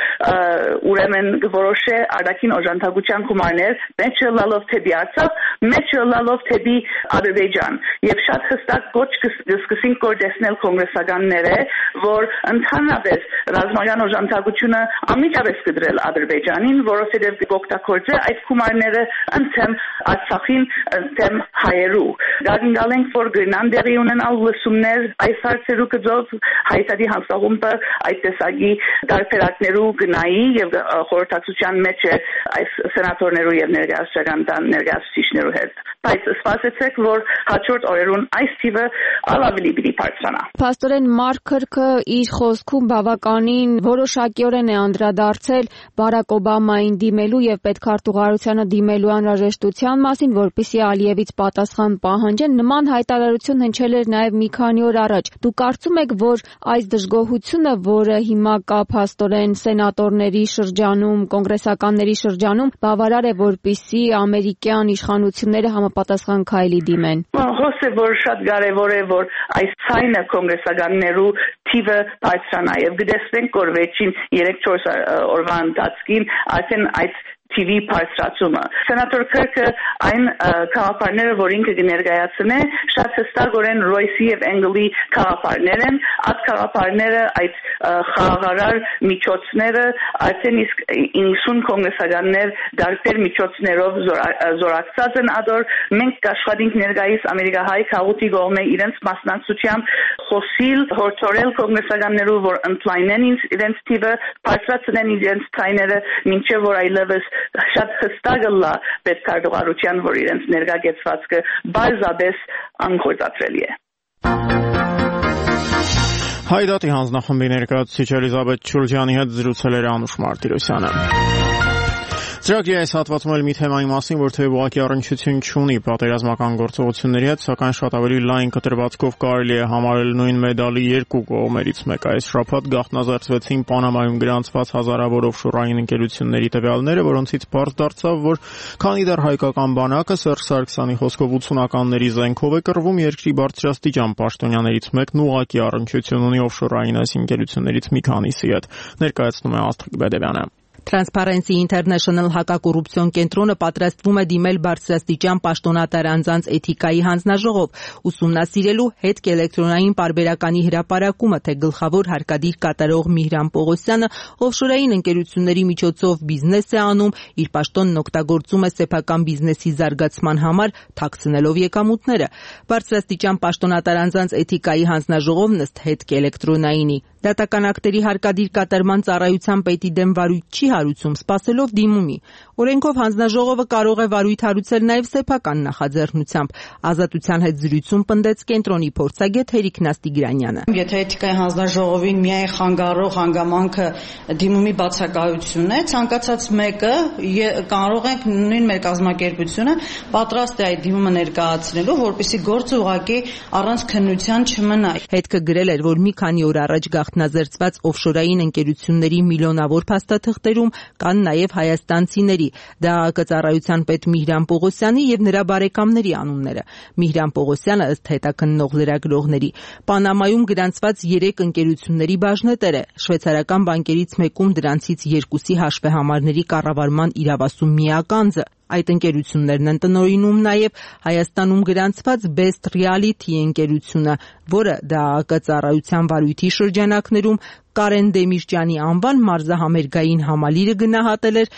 Speaker 13: ուրեմն որոշե արտաքին օժանդակության գումարներ մեջը լալով թեպի Արցախ, մեջը լալով թեպի Ադրբեջան եւ շատ հստակ գոչ կսկսին կորդեսնել կոնգրեսականները, որ ընդհանրապես ռազմական օժանդակությունը անմիջապես կդրել Ադրբեջանին, որովհետեւ կօգտագործե այդ գումարները ընդեմ Արցախին, ընդեմ հայերու։ Գաղինգալենք, որ գնան դեղի ունենալ լսումներ այս հարցերու գծով Հայաստանի հանձնախումբը այդ տեսակի դարբերակներու գնայի եւ խորհրդակցության մեջ է այս սենատորներու եւ ներկայացուցիչներու հետ։ Բայց սպասեցեք, որ հաջորդ օրերուն այս թիվը ավելի պիտի բարձրանա։
Speaker 16: Պաստորեն Մարկ Քըրկը իր խոսքում բավականին որոշակիորեն է անդրադարձել Բարակ Օբամային դիմելու եւ պետքարտուղարությանը դիմելու անհրաժեշտության մասին, որպեսզի Ալիևից պատասխան պահանջեն։ Նման հայտարարություն հնչել էր նաեւ մի քանի օր առաջ։ Դուք կարծում եք, որ այս դժգոհությունը, որը հիմա կա փաստորեն սենատորների շրջանում, կոնգրեսականների շրջանում, բավարար է, որպեսզի ամերիկյան իշխանությունները համապատասխան քայլի դիմեն։
Speaker 13: Հոս է, որ շատ կարևոր է, որ այս ցայնը կոնգրեսականներու թիվը բարձրանա եւ գտեսնենք, որ վերջին 3-4 օրվա ընթացքին արդեն այդ TV բարձրացումը։ Սենատոր Քըրկը այն քաղաքարները, որ ինքը կներկայացնե, շատ հստակորեն Royce-ի եւ Engel-ի քաղաքարներ են, այդ քաղաքարները այդ խաղաղարար միջոցները արդեն իսկ 90 կոնգրեսականներ դարբեր միջոցներով զորակցած են ադոր մենք աշխատենք ներկայիս ամերիկահայ քաղուտի կողմէ իրենց մասնակցությամբ խոսիլ հորդորել կոնգրեսականներու, որ ընդլայնեն իրենց թիվը, բարձրացնեն իրենց ցայները, մինչեւ որ այլևս շատ հստակ լա պետքարտուղարության, որ իրենց ներկայացվածքը բարձրապես անգործացրելի է։
Speaker 1: Հայդատի հանձնախմբի ներկայացուցիչ Էլիզաբեթ Չուրջյանի հետ զրուցել էր Անուշ Մարտիրոսյանը։ Ծրագրի այս հատվածում էլ մի թեմայի մասին, որ թե ուղղակի առնչություն չունի պատերազմական գործողությունների հետ, սակայն շատ ավելի լայն կտրվածքով կարելի է համարել նույն մեդալի երկու կողմերից մեկը։ Այս շաբաթ գաղտնազարդվեցին Պանամայում գրանցված հազարավոր օֆշորային ընկերությունների տվյալները, որոնցից պարզ դարձավ, որ քանի դեռ հայկական բանակը Սերժ Սարգսյանի խոսքով 80-ականների զենքով է կռվում, երկրի բարձրաստիճան պաշտոնյաներից մեկն ուղղակի առնչություն ունի օֆշորային այս ընկերություններից մի քանիսի հետ, ներկայացնում է Աստղիկ Բեդևյանը։
Speaker 14: Transparency International հակակոռուպցիոն կենտրոնը պատրաստվում է դիմել բարձրաստիճան պաշտոնատար անձանց էթիկայի հանձնաժողով, ուսումնասիրելու հետք էլեկտրոնային պարբերականի հրապարակումը, թե գլխավոր հարկադիր կատարող Միհրան Պողոսյանը օֆշորային ընկերությունների միջոցով բիզնես է անում, իր պաշտոնն օգտագործում է սեփական բիզնեսի զարգացման համար, թաքցնելով եկամուտները։ Բարձրաստիճան պաշտոնատար անձանց էթիկայի հանձնաժողովն ըստ հետք էլեկտրոնայինի դատական ակտերի հարկադիր կատարման ծառայության պետի դեմ վարույթ չի հարուցում, սպասելով դիմումի։ Օրենքով հանձնաժողովը կարող է վարույթ հարուցել նաև սեփական նախաձեռնությամբ։ Ազատության հետ զրույցում պնդեց կենտրոնի փորձագետ Հերիկ Նաստիգրանյանը։
Speaker 15: Եթե էթիկայի հանձնաժողովին միայն խանգարող հանգամանքը դիմումի բացակայությունն է, ցանկացած մեկը կարող ենք նույն մեր կազմակերպությունը պատրաստ է այդ դիմումը ներկայացնելու, որպեսզի գործը ուղղակի առանց քննության չմնա։
Speaker 14: Հետքը գրել էր, որ մի քանի օր առաջ գաղտնազերծված օֆշորային ընկերությունների միլիոնավոր փաստաթղթերում կան նաև հայաստանցիների, ԴԱԱԿ ծառայության պետ Միհրան Պողոսյանի եւ նրա բարեկամների անունները։ Միհրան Պողոսյանը ըստ հետաքննող լրագրողների Պանամայում գրանցված 3 ընկերությունների բաժնետեր է։ Շվեյցարական բանկերից մեկում դրանցից 2-ի հաշվեհամարների կառավարման իրավասու միակ անձը։ Այդ ընկերություններն են տնօրինում նաև Հայաստանում գրանցված Best Reality ընկերությունը, որը ԴԱԱԿ ծառայության վարույթի շրջանակներում Կարեն Դեմիրճյանի անվան մարզահամերգային համալիրը գնահատել էր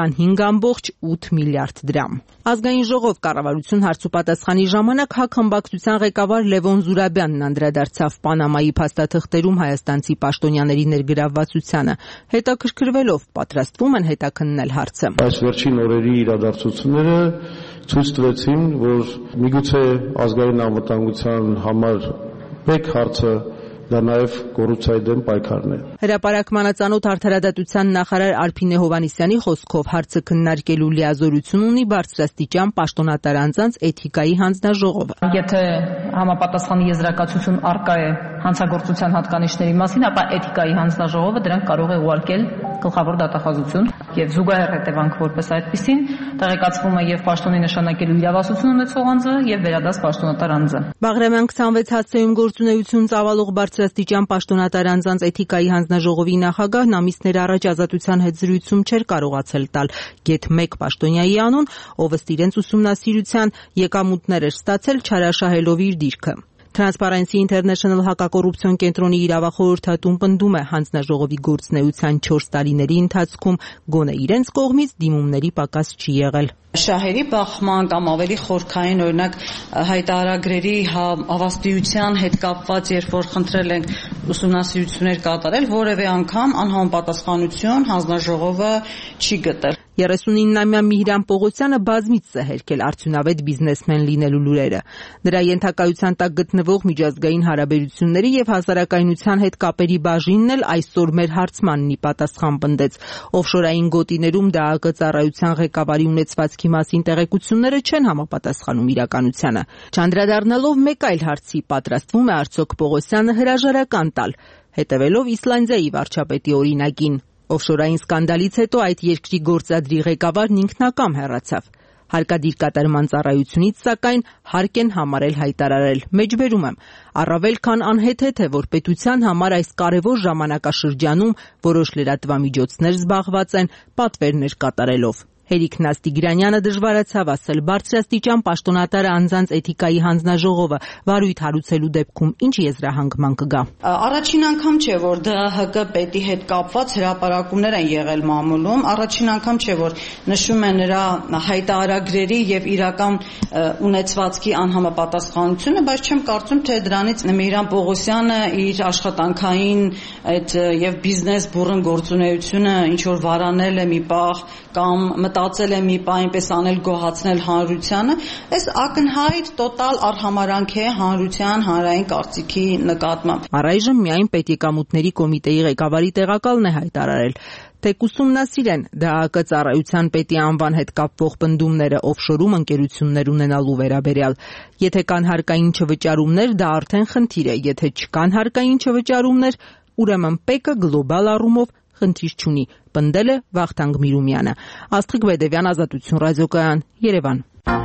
Speaker 14: 25.8 միլիարդ դրամ։ Ազգային ժողով կառավարություն հարցուպատասխանի ժամանակ ՀԱԿ խմբակցության ղեկավար Լևոն Զուրաբյանն անդրադարձավ Պանամայի փաստաթղթերում հայաստանցի պաշտոնյաների ներգրավվածությանը, հետաքրքրվելով պատրաստվում են հետաքննել հարցը։
Speaker 12: Այս վերջին օրերի իրադարձությունները ցույց տվեցին, որ միգուցե ազգային անվտանգության համար մեկ հարցը դա նաև կոռուպցիայի դեմ պայքարն է։
Speaker 14: Հրապարակմանածանոթ արդարադատության նախարար Արփինե Հովհաննիսյանի խոսքով հարցը քննարկելու լիազորություն ունի բարձրաստիճան պաշտոնատար անձանց էթիկայի հանձնաժողովը։
Speaker 11: Եթե համապատասխան եզրակացություն առկա է հանցագործության հատկանիշների մասին, ապա էթիկայի հանձնաժողովը դրանք կարող է ուղարկել գլխավոր դատախազություն եւ զուգահեռ հետևանք որպես այդպիսին տեղեկացվում է եւ պաշտոնի նշանակելու իրավասություն ունեցող անձը եւ վերադաս պաշտոնատար անձը։
Speaker 14: Բաղրամյան 26 հացեում գործունեություն ծավալող բարձրաստիճան պաշտոնատար անձանց էթիկայի հանձնաժողովի նախագահն ամիսներ առաջ Ազատության հետ զրույցում չէր կարողացել տալ գեթ 1 պաշտոնյայի անուն, ով ըստ իրենց ուսումնասիրության եկամուտներ էր ստացել չարաշահելով իր դիրքը։ Transparency International հակակոռուպցիոն կենտրոնի իրավախորհրդատուն պնդում է հանձնաժողովի գործունեության 4 տարիների ընթացքում գոնե իրենց կողմից դիմումների պակաս չի եղել։
Speaker 15: Շահերի բախման կամ ավելի խորքային օրինակ հայտարարագրերի հավաստիության հետ կապված, երբ որ խնդրել ենք ուսումնասիրություններ կատարել, որևէ անգամ անհամապատասխանություն հանձնաժողովը չի գտել։
Speaker 14: 39-ամյա Միհրան Պողոսյանը բազմիցս է հերքել արդյունավետ բիզնեսմեն լինելու լուրերը։ Նրա ենթակայության տակ գտնվող միջազգային հարաբերությունների եւ հասարակայնության հետ կապերի բաժինն էլ այսօր մեր հարցմանն ի պատասխան պնդեց։ Օֆշորային գոտիներում ԴԱԿ ծառայության ղեկավարի ունեցվածքի մասին տեղեկությունները չեն համապատասխանում իրականությանը։ Չանդրադառնալով մեկ այլ հարցի, պատրաստվում է արդյոք Պողոսյանը հրաժարական տալ, հետևելով Իսլանդիայի վարչապետի օրինակին։ Օֆշորային սկանդալից հետո այդ երկրի գործադրի ղեկավարն ինքնակամ հեռացավ։ Հարկադիր կատարման ծառայությունից սակայն հարկ են համարել հայտարարել։ Մեջբերում եմ, առավել քան անհեթեթ է, որ պետության համար այս կարևոր ժամանակաշրջանում որոշ լրատվամիջոցներ զբաղված են պատվերներ կատարելով։ Հերիկ Նաստիգրանյանը դժվարացավ ասել բարձրաստիճան պաշտոնատար անձանց էթիկայի հանձնաժողովը վարույթ հարուցելու դեպքում ինչ եզրահանգման կգա։
Speaker 15: Առաջին անգամ չէ, որ ԴՀԿ պետի հետ կապված հրապարակումներ են եղել մամուլում, առաջին անգամ չէ, որ նշում են նրա հայտարարագրերի եւ իրական ունեցվածքի անհամապատասխանությունը, բայց չեմ կարծում, թե դրանից Միհրան Պողոսյանը իր աշխատանքային այդ եւ բիզնես բուրըն գործունեությունը ինչ որ վարանել է մի պահ կամ մտածել է մի պահ այնպես անել գոհացնել հանրությանը, այս ակնհայտ տոտալ արհամարանք է հանրության հանրային կարծիքի նկատմամբ։
Speaker 14: Առայժմ միայն պետեկամուտների կոմիտեի ղեկավարի տեղակալն է հայտարարել, թե կուսումնասիրեն ԴԱԿ ծառայության պետի անվան հետ կապվող պնդումները օֆշորում ընկերություններ ունենալու վերաբերյալ։ Եթե կան հարկային չվճարումներ, դա արդեն խնդիր է, եթե չկան հարկային չվճարումներ, ուրեմն ՊԵԿ-ը գլոբալ առումով խնդիր չունի, պնդել է Վախթանգ Միրումյանը։ Աստղիկ Բեդևյան, Ազատություն ռադիոկայան, Երևան։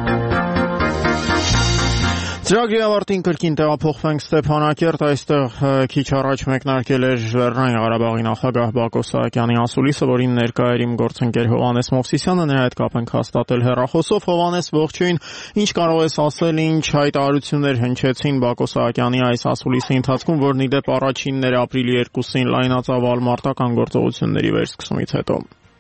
Speaker 1: Ծրագրի ավարտին կրկին տեղափոխվենք Ստեփանակերտ, այստեղ քիչ առաջ մեկնարկել էր Լեռնային Ղարաբաղի նախագահ Բակո Սահակյանի ասուլիսը, որին ներկա էր իմ գործընկեր Հովհաննես Մովսիսյանը, նրա հետ կապ ենք հաստատել հեռախոսով։ Հովհաննես, ողջույն, ինչ կարող ես ասել, ինչ հայտարարություններ հնչեցին Բակո Սահակյանի այս ասուլիսի ընթացքում, որն ի դեպ առաջինն էր ապրիլի 2-ին լայնածավալ մարտական գործողությունների վերսկսումից հետո։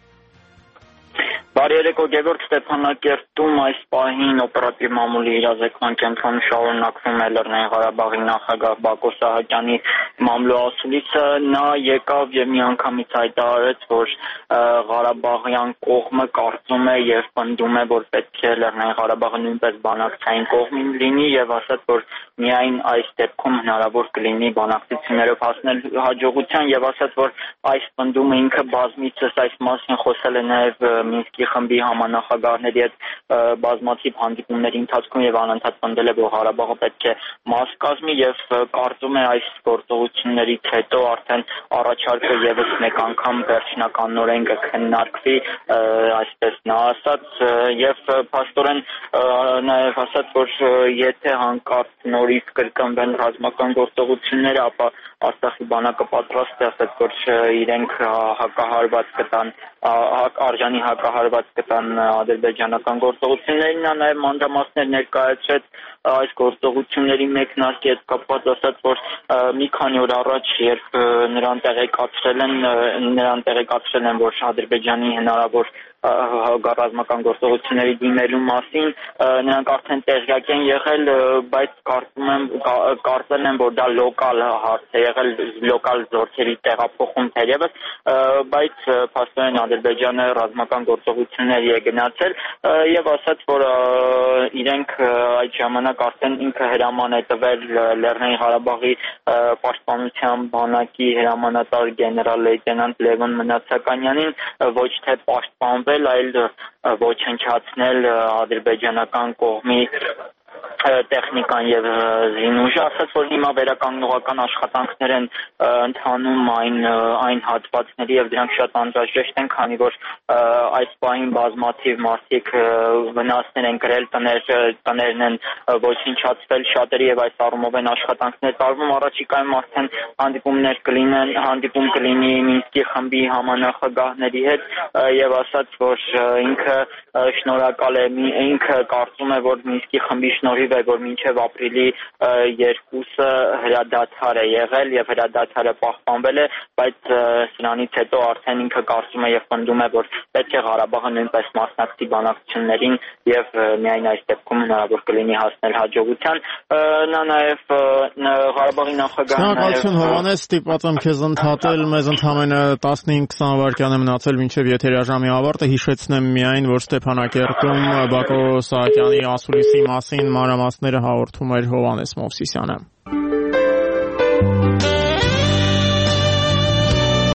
Speaker 17: Բարի երեկո, Գևորգ, Ստեփանակերտում այս պահին օպերատիվ մամուլի իրազեկման կենտրոնում շարունակվում է Լեռնային Ղարաբաղի նախագահ Բակո Սահակյանի մամլո ասուլիսը։ Նա եկավ եւ միանգամից հայտարարեց, որ Ղարաբաղյան կողմը կարծում է եւ պնդում է, որ պետք է Լեռնային Ղարաբաղը նույնպես բանակցային կողմին լինի եւ ասաց, որ միայն այս դեպքում հնարավոր կլինի բանակցություններով հասնել հաջողության եւ ասաց, որ այս պնդումը ինքը բազմիցս այս մասին խոսել է նաեւ Մինսկի խմբի համանախագահների հետ բազմաթիվ հանդիպումների ընթացքում եւ անընդհատ պնդել է, որ Ղարաբաղը պետք է մաս կազմի եւ կարծում է այս գործողություններից հետո արդեն առաջարկը եւս մեկ անգամ վերջնականորեն կքննարկվի, այսպես նա ասաց եւ փաստորեն նաեւ ասաց, որ եթե հանկարծ նորից կրկնվեն ռազմական գործողությունները, ապա Արցախի բանակը պատրաստ է, ասաց, որ իրենք հակահարված կտան արժանի հակահարված ցույց կտան ադրբեջանական գործողություններին, նա նաև մանրամասներ ներկայացրեց այս գործողությունների մեկնարկի հետ կապված, ասաց, որ մի քանի օր առաջ, երբ նրան տեղեկացրել են, որ Ադրբեջանի հնարավոր ռազմական գործողությունների դիմելու մասին, նրանք արդեն տեղյակ են եղել, բայց կարծել են, որ դա լոկալ հարց է եղել, լոկալ զորքերի տեղափոխում թերևս, բայց փաստորեն Ադրբեջանը ռազմական գործողությունների է գնացել եւ ասաց, որ իրենք այդ ժամանակ արդեն ինքը հրաման է տվել Լեռնային Ղարաբաղի պաշտպանության բանակի հրամանատար գեներալ լեյտենանտ Լևոն Մնացականյանին ոչ թե պաշտպանվել, այլ ոչնչացնել ադրբեջանական կողմի տեխնիկան եւ զինուժը, ասաց, որ հիմա վերականգնողական աշխատանքներ են ընթանում այն հատվածների եւ դրանք շատ անհրաժեշտ են, քանի որ այս պահին բազմաթիվ մարդիկ վնասներ են կրել, տներն են ոչնչացվել, շատերի եւ այս առումով են աշխատանքներ տարվում, առաջիկայում արդեն հանդիպում կլինի Մինսկի խմբի համանախագահների հետ եւ ասաց, որ ինքը շնորհակալ է, ինքը կարծում է, որ Մինսկի խմբի շնորհիվ է, որ մինչև ապրիլի 2-ը հրադադար է եղել եւ հրադադարը պահպանվել է, բայց սրանից հետո արդեն ինքը կարծում է եւ պնդում է, որ պետք է Ղարաբաղը նույնպես մասնակցի բանակցություններին եւ միայն այս դեպքում հնարավոր կլինի հասնել հաջողության։ Նա նաեւ Ղարաբաղի նախագահը
Speaker 1: Շնորհակալություն Հովհաննես, ստիպված եմ քեզ ընդհատել, մեզ ընդամենը 15-20 վայրկյան է մնացել մինչև եթերաժամի ավարտը, հիշեցնեմ միայն, որ Ստեփանակերտում Բակո Սահակյանի ասուլիսի մասին մանրամասները հաղորդում էր Հովհաննես Մովսիսյանը։